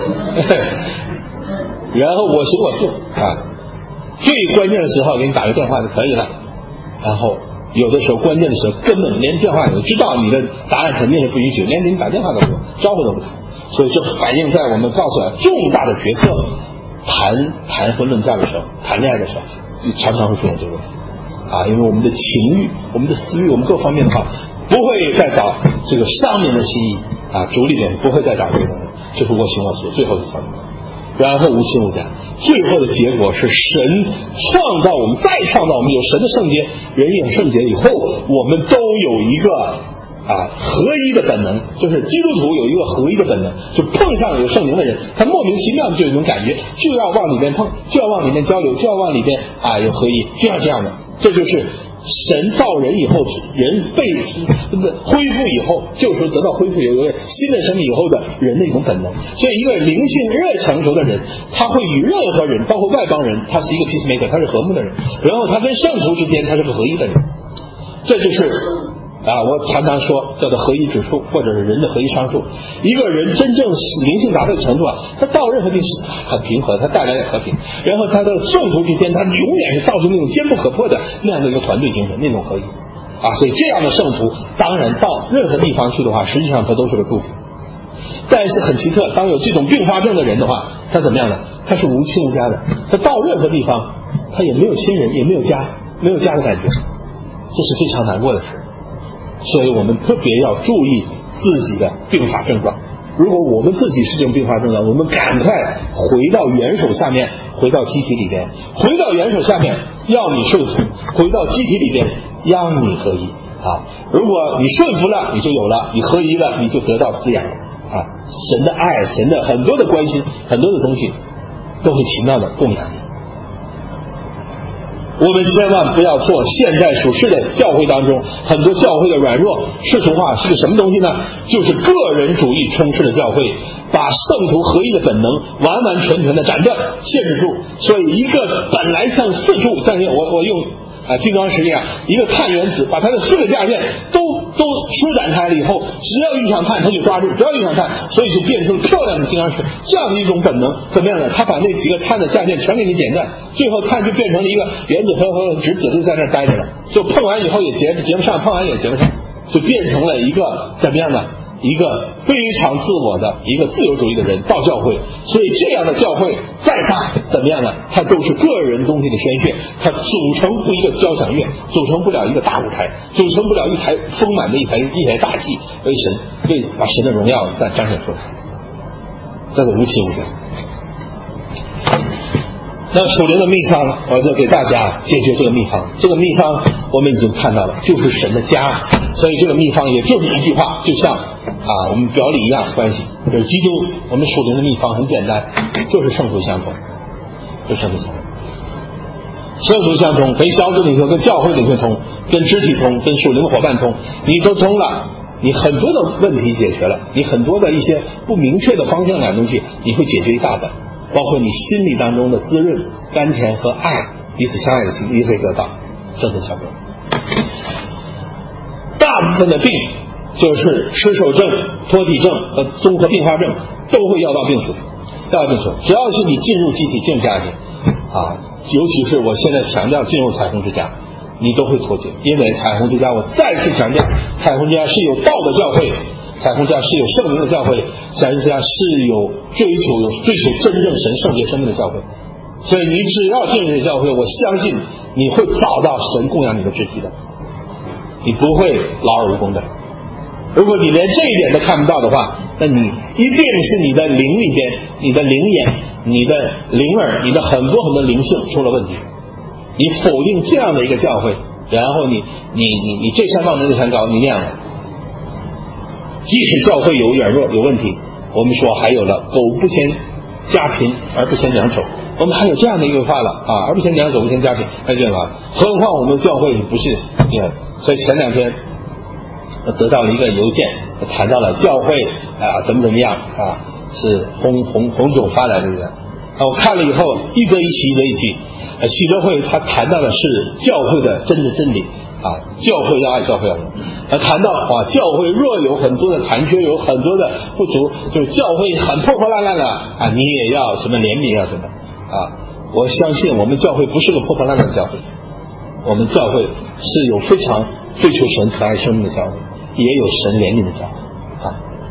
然后我行我素啊，最关键的时候给你打个电话就可以了，然后有的时候关键的时候根本连电话也知道你的答案肯定是不允许，连给你打电话都不招呼都不打。所以这反映在我们告诉了重大的决策，谈谈婚论嫁的时候，谈恋爱的时候，常常会出现这个问题啊，因为我们的情欲、我们的私欲、我们各方面的话，不会再找这个上面的心意啊，主里面不会再找这个东西，就是我行我素，最后就算了。然后无亲无家，最后的结果是神创造我们，再创造我们有神的圣洁，人有圣洁以后，我们都有一个啊，合一的本能，就是基督徒有一个合一的本能，就碰上有圣灵的人，他莫名其妙就有一种感觉，就要往里面碰，就要往里面交流，就要往里面啊有合一，就要这样的。这就是神造人以后，人被恢复以后，救赎得到恢复，有一个新的生命以后的人的一种本能。所以一个灵性越成熟的人，他会与任何人，包括外邦人，他是一个 peacemaker， 他是和睦的人，然后他跟圣徒之间他是个合一的人，这就是啊，我常常说叫做合一指数，或者是人的合一商数。一个人真正灵性达到程度啊，他到任何地是很平和，他带来了和平，然后他的圣徒之间，他永远是造成那种坚不可破的那样的一个团队精神，那种合一啊。所以这样的圣徒，当然到任何地方去的话，实际上他都是个祝福。但是很奇特，当有这种并发症的人的话，他怎么样呢？他是无亲无家的，他到任何地方，他也没有亲人，也没有家，没有家的感觉，这是非常难过的事。所以我们特别要注意自己的并发症状。如果我们自己是这种并发症状，我们赶快回到元首下面，回到机体里边，回到元首下面，要你顺服；回到机体里边，让你合一啊！如果你顺服了，你就有了；你合一了，你就得到滋养啊！神的爱，神的很多的关心，很多的东西，都会奇妙的供养你。我们千万不要做现在属世的教会当中很多教会的软弱世俗化是个什么东西呢？就是个人主义充斥的教会，把圣徒合一的本能完完全全的斩断限制住。所以一个本来像四柱，像我我用啊，金刚石一样，一个碳原子把它的四个价键都都舒展开了以后，只要遇上碳它就抓住，只要遇上碳，所以就变成漂亮的金刚石。这样的一种本能怎么样呢？它把那几个碳的价键全给你剪断，最后碳就变成了一个原子核和质子就在那儿待着了，就碰完以后也结结不上，碰完也结不上，就变成了一个怎么样呢？一个非常自我的一个自由主义的人到教会。所以这样的教会再大怎么样呢？它都是个人东西的宣泄，它组成不一个交响乐，组成不了一个大舞台，组成不了一台丰满的一台一台大戏，为神为把神的荣耀再彰显出来，这个无奇无假。那属灵的秘方，我就给大家解决这个秘方。这个秘方我们已经看到了，就是神的家。所以这个秘方也就是一句话，就像啊我们表里一样关系，就是基督。我们属灵的秘方很简单，就是圣徒相通，就是圣徒相通。圣徒相通，跟小组领袖、跟教会领袖通，跟肢体通，跟属灵的伙伴通，你都通了，你很多的问题解决了，你很多的一些不明确的方向感的东西，你会解决一大半。包括你心理当中的滋润、甘甜和爱，彼此相爱的心也会得到正的效果。大部分的病就是失手症、脱体症和综合并发症都会药到病除，药到病除。只要是你进入集体、进入家庭啊，尤其是我现在强调进入彩虹之家，你都会脱节。因为彩虹之家，我再次强调，彩虹之家是有道的教会。彩虹家是有圣灵的教会，彩虹家是有追求有追求真正神圣洁生命的教会。所以你只要进入这个教会，我相信你会找到神供养你的肢体的，你不会劳而无功的。如果你连这一点都看不到的话，那你一定是你的灵里边、你的灵眼、你的灵耳、你的很多很多灵性出了问题。你否定这样的一个教会，然后你你你你这山望着那山高，你那样的。即使教会有软弱有问题，我们说还有了狗不嫌家贫而不嫌娘丑，我们还有这样的一个话了啊，而不嫌娘丑不嫌家贫，还有这样的话。何况我们教会不是这样。所以前两天得到了一个邮件，谈到了教会啊怎么怎么样啊，是洪洪洪总发来的这个啊，我看了以后一则一喜一则一惧。呃，喜德会他谈到的是教会的真的真理。啊，教会要爱，教会要爱。呃，谈到啊，教会若有很多的残缺，有很多的不足，就是教会很破破烂烂的啊，你也要什么怜悯啊什么啊？我相信我们教会不是个破破烂烂的教会，我们教会是有非常追求神可爱生命的教会，也有神怜悯的教会啊。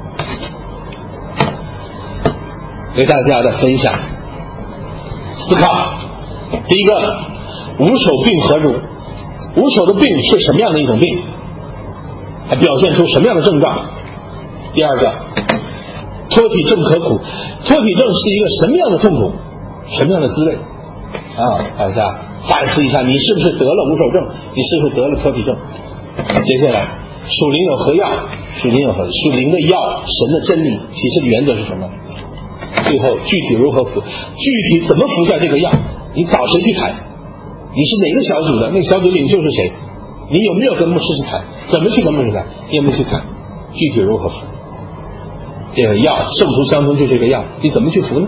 给大家的分享思考，第一个，无手病何如？无手的病是什么样的一种病？它表现出什么样的症状？第二个，脱体症可苦。脱体症是一个什么样的痛苦？什么样的滋味？啊，大家反思一下，你是不是得了无手症？你是不是得了脱体症？接下来，属灵有何药？属灵有何？属灵的药，神的真理，启示的原则是什么？最后，具体如何服？具体怎么服下这个药？你找谁去谈？你是哪个小组的？那个小组领袖是谁？你有没有跟牧师去谈？怎么去跟牧师谈？你有没有去谈？具体如何服？这个药，圣徒相通就是这个药，你怎么去服呢？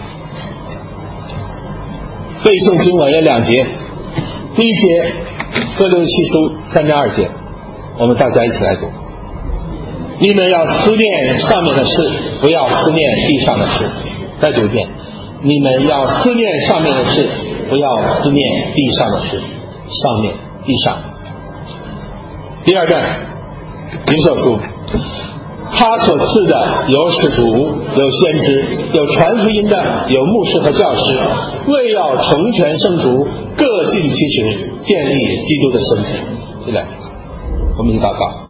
背诵经文有两节，第一节哥林多前书三章二节，我们大家一起来读。你们要思念上面的事，不要思念地上的事。再读一遍，你们要思念上面的事，不要思念地上的事。上面地上。第二段灵所书，他所赐的有使徒，有先知，有传福音的，有牧师和教师，为要成全圣徒，各尽其职，建立基督的身体。这两个我们一起祷告。